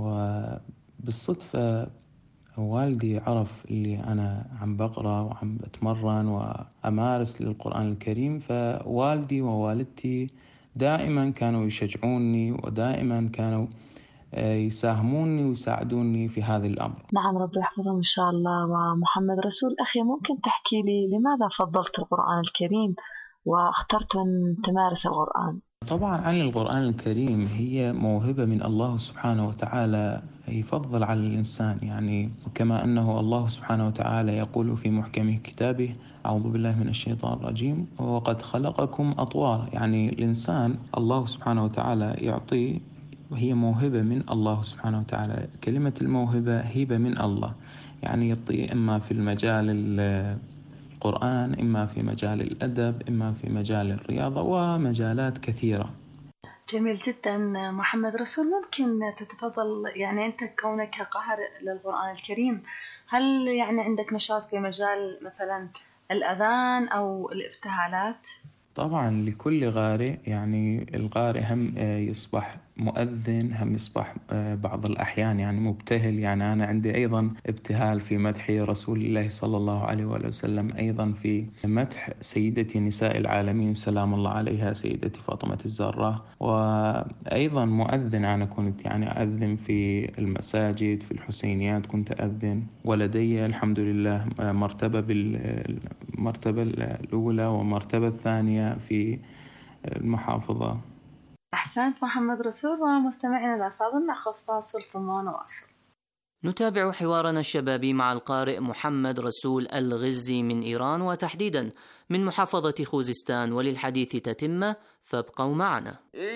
N: وبالصدفة والدي عرف اللي أنا عم بقرأ وعم بتمرن وأمارس للقرآن الكريم. فوالدي ووالدتي دائما كانوا يشجعوني، ودائما كانوا يساهموني ويساعدوني في هذا الأمر.
M: نعم، رب يحفظهم إن شاء الله. ومحمد رسول أخي، ممكن تحكي لي لماذا فضلت القرآن الكريم واخترت أن تمارس القرآن؟
N: طبعا عن القرآن الكريم هي موهبة من الله سبحانه وتعالى يفضل على الإنسان، وكما أنه الله سبحانه وتعالى يقول في محكم كتابه: أعوذ بالله من الشيطان الرجيم، وقد خلقكم أطوارا. الإنسان الله سبحانه وتعالى يعطيه، وهي موهبة من الله سبحانه وتعالى. كلمة الموهبة هبة من الله، يعطي إما في المجال القرآن، إما في مجال الأدب، إما في مجال الرياضة، ومجالات كثيرة.
M: جميل جدا محمد رسول. ممكن تتفضل، أنت كونك قارئ للقرآن الكريم، هل عندك نشاط في مجال مثلا الأذان أو الابتهالات؟
N: طبعا لكل قارئ، القارئ هم يصبح مؤذن، هم يصبح بعض الأحيان مبتهل. أنا عندي أيضا ابتهال في مدح رسول الله صلى الله عليه وسلم، أيضا في مدح سيدتي نساء العالمين سلام الله عليها سيدتي فاطمة الزهراء. وأيضا مؤذن، أنا كنت أؤذن في المساجد، في الحسينيات كنت أؤذن، ولدي الحمد لله مرتبة بالمرتبة الأولى ومرتبة الثانية في المحافظة.
M: أحسنت محمد رسول. ومستمعينا الأفاضل، نأخذ فاصل ثم نواصل.
K: نتابع حوارنا الشبابي مع القارئ محمد رسول الغزي من إيران، وتحديدا من محافظة خوزستان، وللحديث تتمة، فابقوا معنا.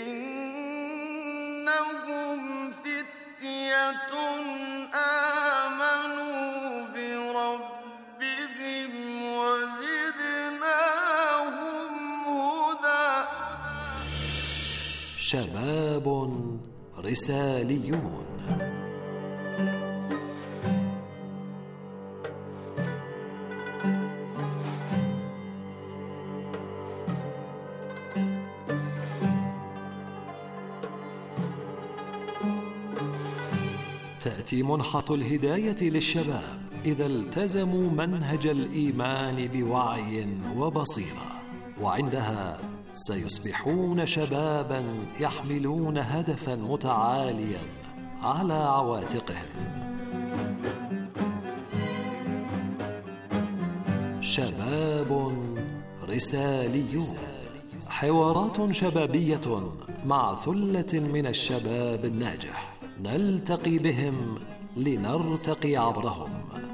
O: إنهم فتية آمنوا بربهم وزدناهم هدى.
P: شباب رساليون. تأتي منحة الهداية للشباب إذا التزموا منهج الإيمان بوعي وبصيرة، وعندها سيصبحون شبابا يحملون هدفا متعاليا على عواتقهم. شباب رساليون، حوارات شبابية مع ثلة من الشباب الناجح، نلتقي بهم لنرتقي عبرهم.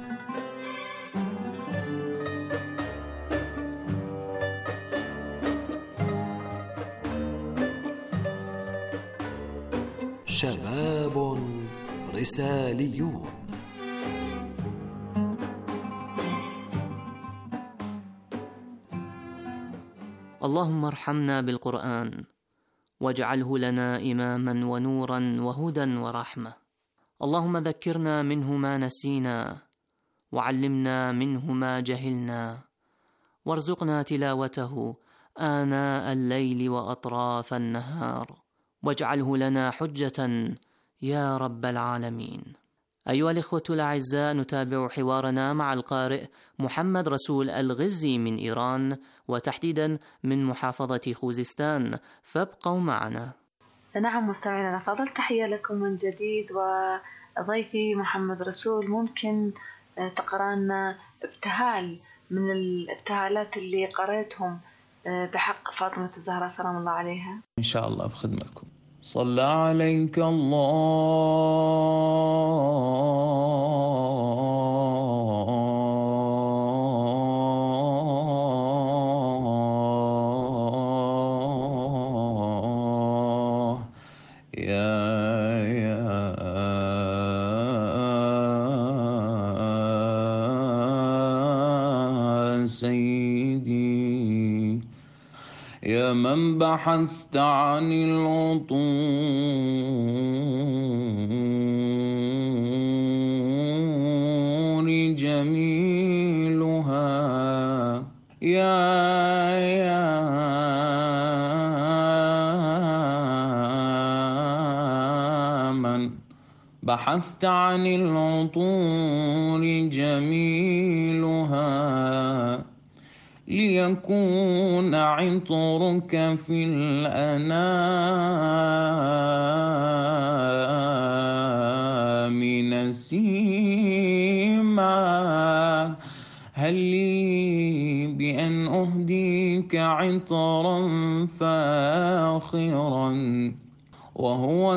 P: شباب رساليون.
K: اللهم ارحمنا بالقرآن واجعله لنا إماما ونورا وهدى ورحمة. اللهم ذكرنا منه ما نسينا وعلمنا منه ما جهلنا وارزقنا تلاوته آناء الليل وأطراف النهار واجعله لنا حجة يا رب العالمين. أيها الإخوة الأعزاء، نتابع حوارنا مع القارئ محمد رسول الغزي من إيران، وتحديدا من محافظة خوزستان، فابقوا معنا.
M: نعم مستمعينا الأفاضل، تحية لكم من جديد. وضيفي محمد رسول، ممكن تقرأ لنا ابتهال من الابتهالات اللي قرأتهم بحق فاطمة الزهراء سلام الله عليها؟
N: إن شاء الله بخدمتكم. صلى عليك الله سيدي، يا من بحثت عن العطور جميلها، يا من بحثت عن العطور جميلها، ليكون عطرك في الأنام نسيما. هل لي بأن أهديك عطرا فاخرا وهو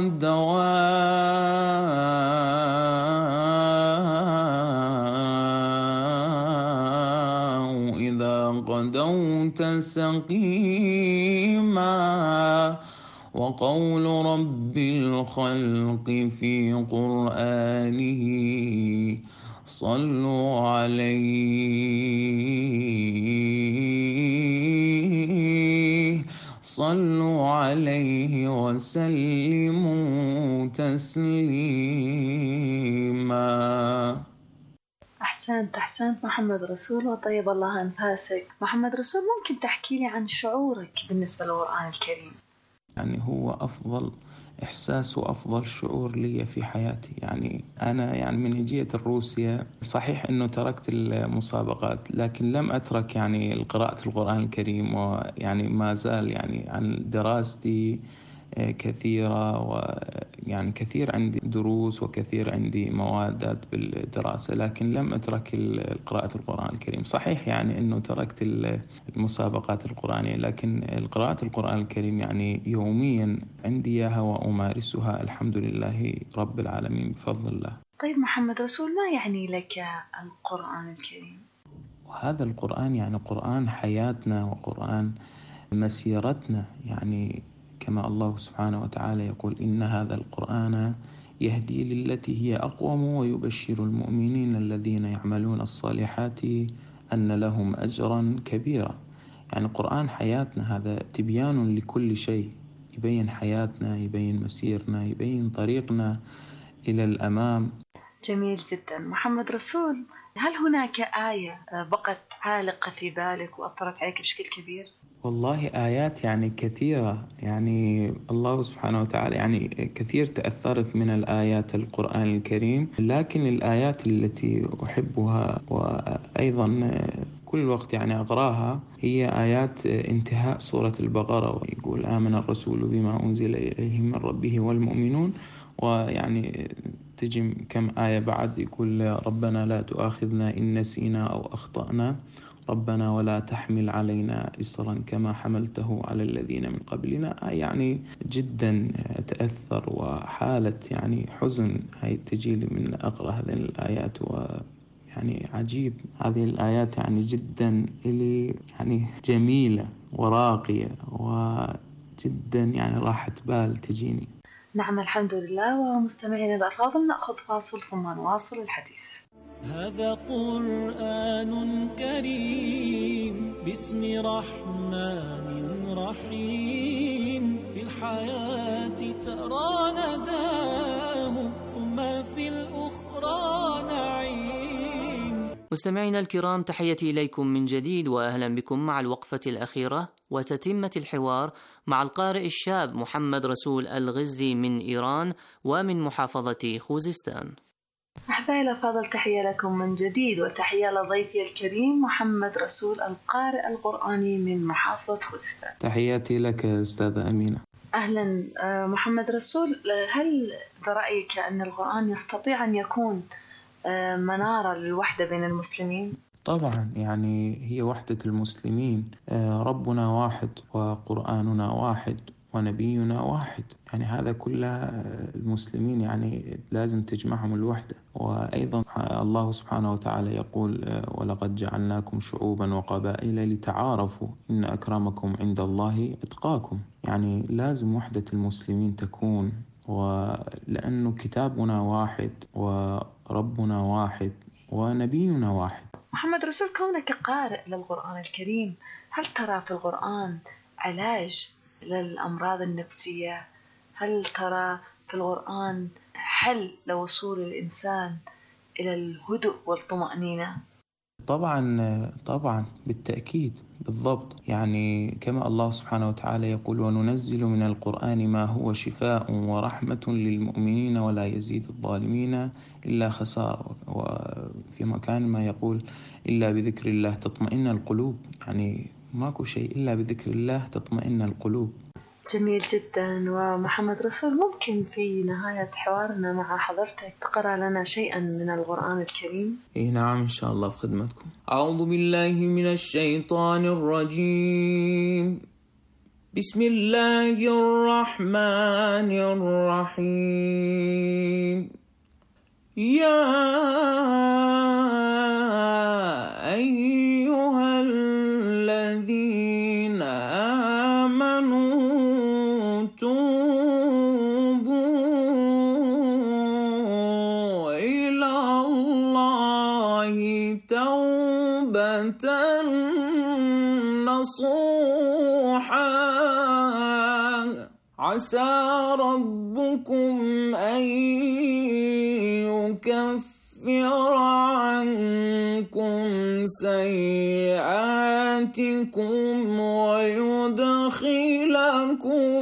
N: الدواء إذا غدوت سقيما. وقول رب الخلق في قرآنه صلوا عليه وسلموا تسليما.
M: أحسنت محمد رسول، وطيب الله أنفاسك. محمد رسول، ممكن تحكي لي عن شعورك بالنسبة للقرآن الكريم؟
N: يعني هو أفضل إحساس وأفضل شعور لي في حياتي. يعني أنا من جيت روسيا، صحيح أنه تركت المسابقات لكن لم أترك قراءة القرآن الكريم، ويعني ما زال عن دراستي كثيرة، كثير عندي دروس وكثير عندي مواد بالدراسة، لكن لم أترك قراءة القرآن الكريم. صحيح أنه تركت المسابقات القرآنية، لكن قراءة القرآن الكريم يوميا عندي إياها وأمارسها الحمد لله رب العالمين بفضل الله.
M: طيب محمد رسول، ما يعني لك القرآن الكريم؟
N: وهذا القرآن قرآن حياتنا وقرآن مسيرتنا، كما الله سبحانه وتعالى يقول: إن هذا القرآن يهدي للتي هي أقوم ويبشر المؤمنين الذين يعملون الصالحات أن لهم أجرا كبيرا. قرآن حياتنا، هذا تبيان لكل شيء، يبين حياتنا، يبين مسيرنا، يبين طريقنا إلى الأمام.
M: جميل جدا. محمد رسول، هل هناك آية بقت عالقة في بالك وأثرت عليك بشكل كبير؟
N: والله آيات كثيرة، الله سبحانه وتعالى كثير تأثرت من الآيات القرآن الكريم، لكن الآيات التي أحبها وأيضا كل وقت أقراها هي آيات انتهاء سورة البقرة، ويقول: آمن الرسول بما أنزل إليه من ربه والمؤمنون، تجي كم آية بعد يقول: ربنا لا تؤاخذنا إن نسينا أو أخطأنا، ربنا ولا تحمل علينا إصرا كما حملته على الذين من قبلنا. جدا تأثر وحالة حزن هاي تجي لي من أقرأ هذه الآيات، عجيب هذه الآيات جدا إلي جميلة وراقية وجدا راحة بال تجيني.
M: نعم الحمد لله. ومستمعينا الأفاضل، نأخذ فاصل ثم نواصل الحديث.
I: هذا قرآن كريم باسم رحمن رحيم في الحياة ترى نداه ثم في الأخرى نعيم.
K: مستمعينا الكرام، تحياتي إليكم من جديد وأهلا بكم مع الوقفة الأخيرة وتتمة الحوار مع القارئ الشاب محمد رسول الغزي من إيران ومن محافظة خوزستان.
M: أحبائي الأفاضل، تحية لكم من جديد وتحية لضيفي الكريم محمد رسول القارئ القرآني من محافظة خوزستان.
N: تحياتي لك أستاذة أمينة.
M: أهلا محمد رسول، هل برأيك أن القرآن يستطيع أن يكون منارة للوحدة بين المسلمين؟
N: طبعا، يعني هي وحدة المسلمين. ربنا واحد وقرآننا واحد ونبينا واحد، يعني هذا كله المسلمين يعني لازم تجمعهم الوحدة. وأيضا الله سبحانه وتعالى يقول ولقد جعلناكم شعوبا وقبائل لتعارفوا إن أكرمكم عند الله أتقاكم. يعني لازم وحدة المسلمين تكون، ولأنه كتابنا واحد وربنا واحد ونبينا واحد.
M: محمد رسول، كونك قارئ للقرآن الكريم، هل ترى في القرآن علاج للأمراض النفسية؟ هل ترى في القرآن حل لوصول الإنسان إلى الهدوء والطمأنينة؟
N: طبعا بالتأكيد، بالضبط. يعني كما الله سبحانه وتعالى يقول وننزل من القرآن ما هو شفاء ورحمة للمؤمنين ولا يزيد الظالمين إلا خسارة. وفي مكان ما يقول إلا بذكر الله تطمئن القلوب، يعني ماكو شيء إلا بذكر الله تطمئن القلوب.
M: جميل جدا. ومحمد رسول، ممكن في نهاية حوارنا مع حضرتك تقرأ لنا شيئا من القرآن الكريم؟
N: نعم إن شاء الله بخدمتكم.
I: أعوذ بالله من الشيطان الرجيم. بسم الله الرحمن الرحيم. يا أيها الذين آمنوا توبوا إلى الله توبة نصوحا عسى ربكم أن يكفر عنكم سيئاتكم ويدخلكم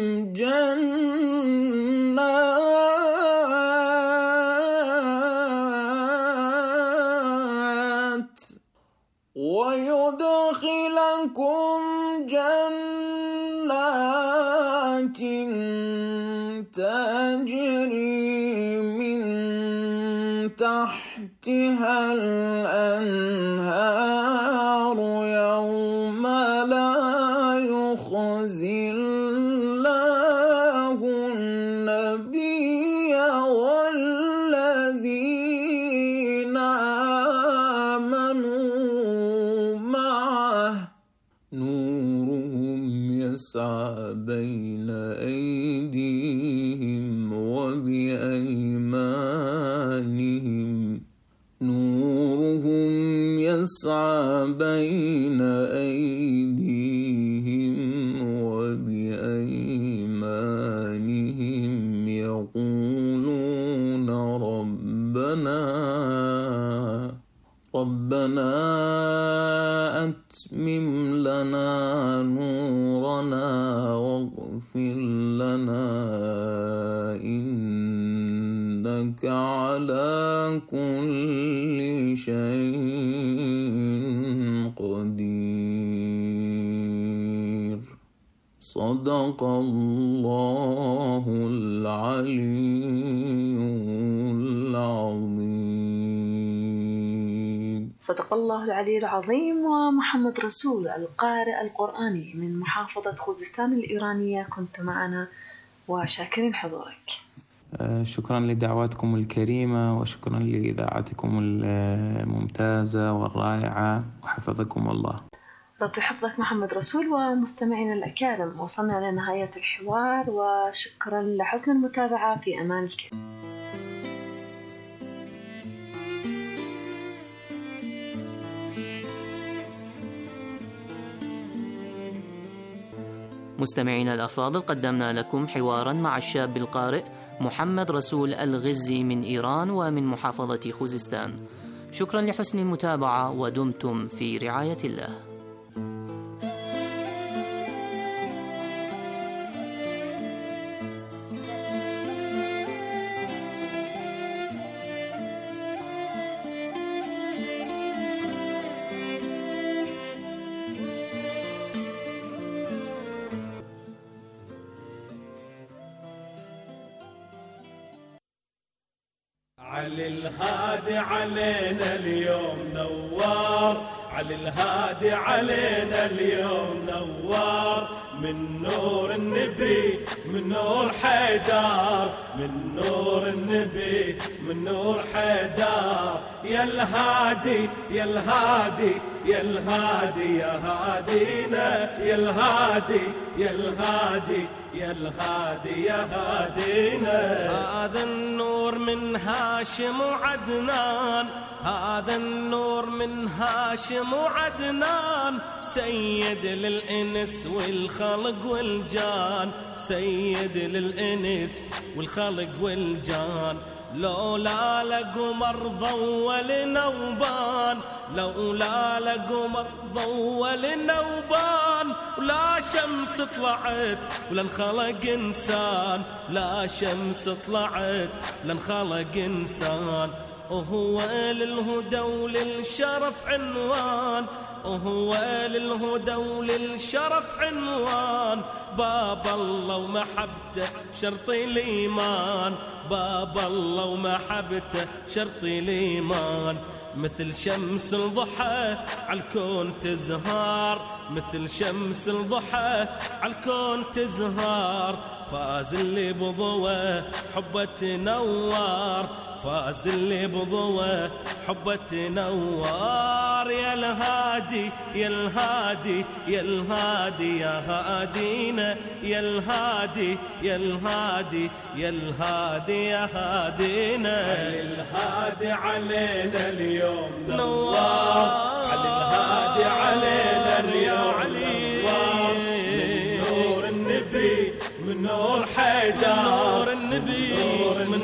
I: جنات تجري من تحتها الأنهار يوم لا يخزي الله النبي والذين آمنوا معه نورهم يسعى بين أيديهم وبأيمانهم يسعى بين أيديهم وبأيمانهم يقولون ربنا أتمم لنا نورنا واغفر لنا إنك على كل شيء قدير. صدق الله العلي العظيم.
M: صدق الله العلي العظيم. ومحمد رسول القارئ القرآني من محافظة خوزستان الإيرانية كنت معنا وشاكرين حضورك.
N: شكرا لدعواتكم الكريمة وشكرا لإذاعتكم الممتازة والرائعة وحفظكم الله.
M: رب يحفظك محمد رسول. ومستمعين الأكارم، وصلنا لنهاية الحوار وشكرا لحسن المتابعة. في أمان الكريم.
K: مستمعينا الأفاضل، قدمنا لكم حوارا مع الشاب القارئ محمد رسول الغزي من إيران ومن محافظة خوزستان. شكرا لحسن المتابعة، ودمتم في رعاية الله.
Q: علي الهادي علينا اليوم نوار، علي الهادي علينا اليوم نوار، من نور النبي من نور حيدار، من نور النبي من نور حيدار. يا الهادي يا الهادي يا الهادي يا هادينا، يا الهادي يا الهادي يا الهادي يا هادينا. هذا النور من هاشم وعدنان، هذا النور من هاشم وعدنان، سيد للإنس والخلق والجان، سيد للإنس والخلق والجان. لولا لقمر ضوى نوبان، لولا لقمر ضوى نوبان، ولا شمس طلعت ولا انخلق إنسان، لا شمس طلعت ولا انخلق إنسان. وهو للهدى وللشرف عنوان، وهو للهدى وللشرف عنوان. باب الله ومحبته شرط الإيمان، باب الله ومحبته شرط الإيمان. مثل شمس الضحى عالكون تزهار، مثل شمس الضحى عالكون تزهار. فاز اللي بضوى حبه تنوار، فاز اللي بضوى حبه تنوار. يا الهادي يا الهادي يا الهادي يا هادينا، يا الهادي يا الهادي يا الهادي يا هادينا. علي الهادي علينا اليوم نوار، علي الهادي علينا اليوم نوار. من نور النبي من نور حيدار، النبي من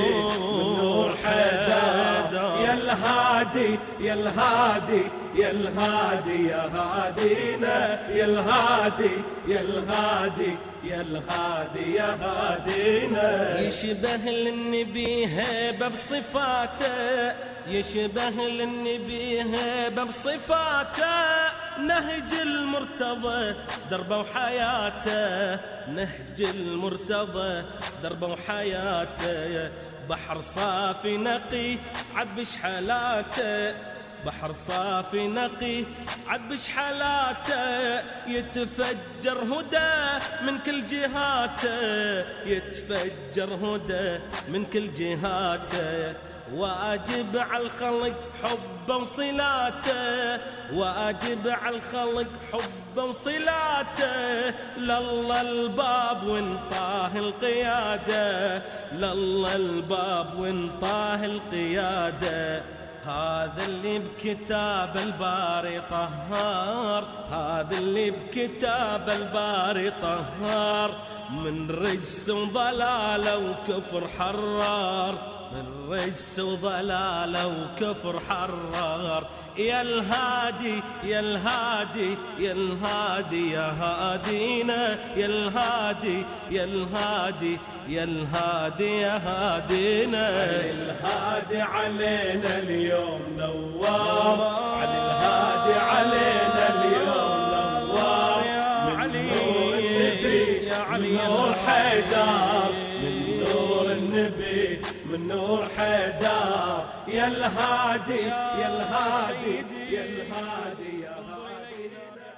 Q: نور حيدار. يا الهادي يا الهادي يا الهادي يا هادينا، يا الهادي يا الهادي يا الهادي يا هادينا. يشبه للنبي هيبة بصفاته، يشبه للنبي هيبة بصفاته. نهج المرتضى دربه وحياته، نهج المرتضى دربه وحياته. بحر صافي نقي عبش حالاته، بحر صافي نقي عبش حالاته. يتفجر هدى من كل جهاته، يتفجر هدى من كل جهاته. واجب على الخلق حبه وصلاته، واجب على الخلق حبه وصلاته. لله الباب وانطاه القياده، لله الباب وانطاه القياده. هذا اللي بكتاب الباري طهار، هذا اللي بكتاب الباري طهار. من رجس وضلاله وكفر حرار، من رجس وضلاله وكفر حرار. يا الهادي يا الهادي يا الهادي يا هادينا، يا الهادي يا الهادي يا الهادي يا هادينا. علي الهادي علينا اليوم نوار، علي الهادي علينا اليوم نوار. من نور النبي يا علي نور حيدار، من نور النبي من نور حيدار. يا الهادي يا الهادي يا الهادي يا هادي.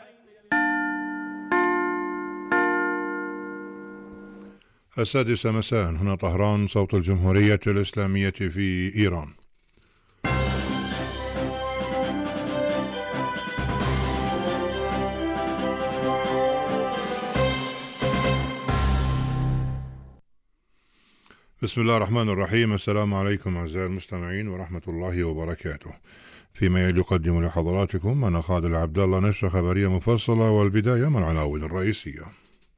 A: السادسة مساء، هنا طهران، صوت الجمهورية الإسلامية في إيران. بسم الله الرحمن الرحيم. السلام عليكم أعزائي المستمعين ورحمة الله وبركاته. فيما يلي يقدم لحضراتكم أنا خالد عبد الله نشرة خبرية مفصلة، والبداية من العناوين الرئيسية.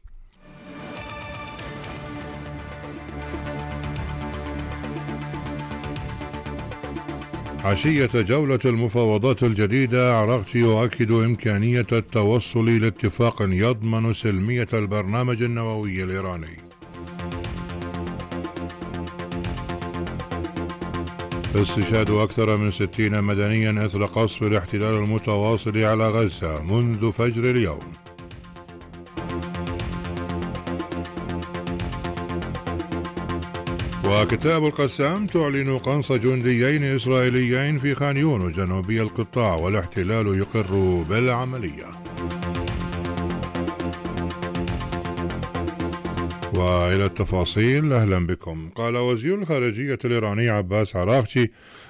A: عشية جولة المفاوضات الجديدة، عراقچي يؤكد إمكانية التوصل لاتفاق يضمن سلمية البرنامج النووي الإيراني. استشهاد أكثر من 60 مدنيا إثر قصف الاحتلال المتواصل على غزة منذ فجر اليوم. وكتاب القسام تعلن قنص جنديين إسرائيليين في خان يونس جنوبي القطاع، والاحتلال يقر بالعملية. وإلى التفاصيل، أهلا بكم. قال وزير الخارجية الإيراني عباس عراقچي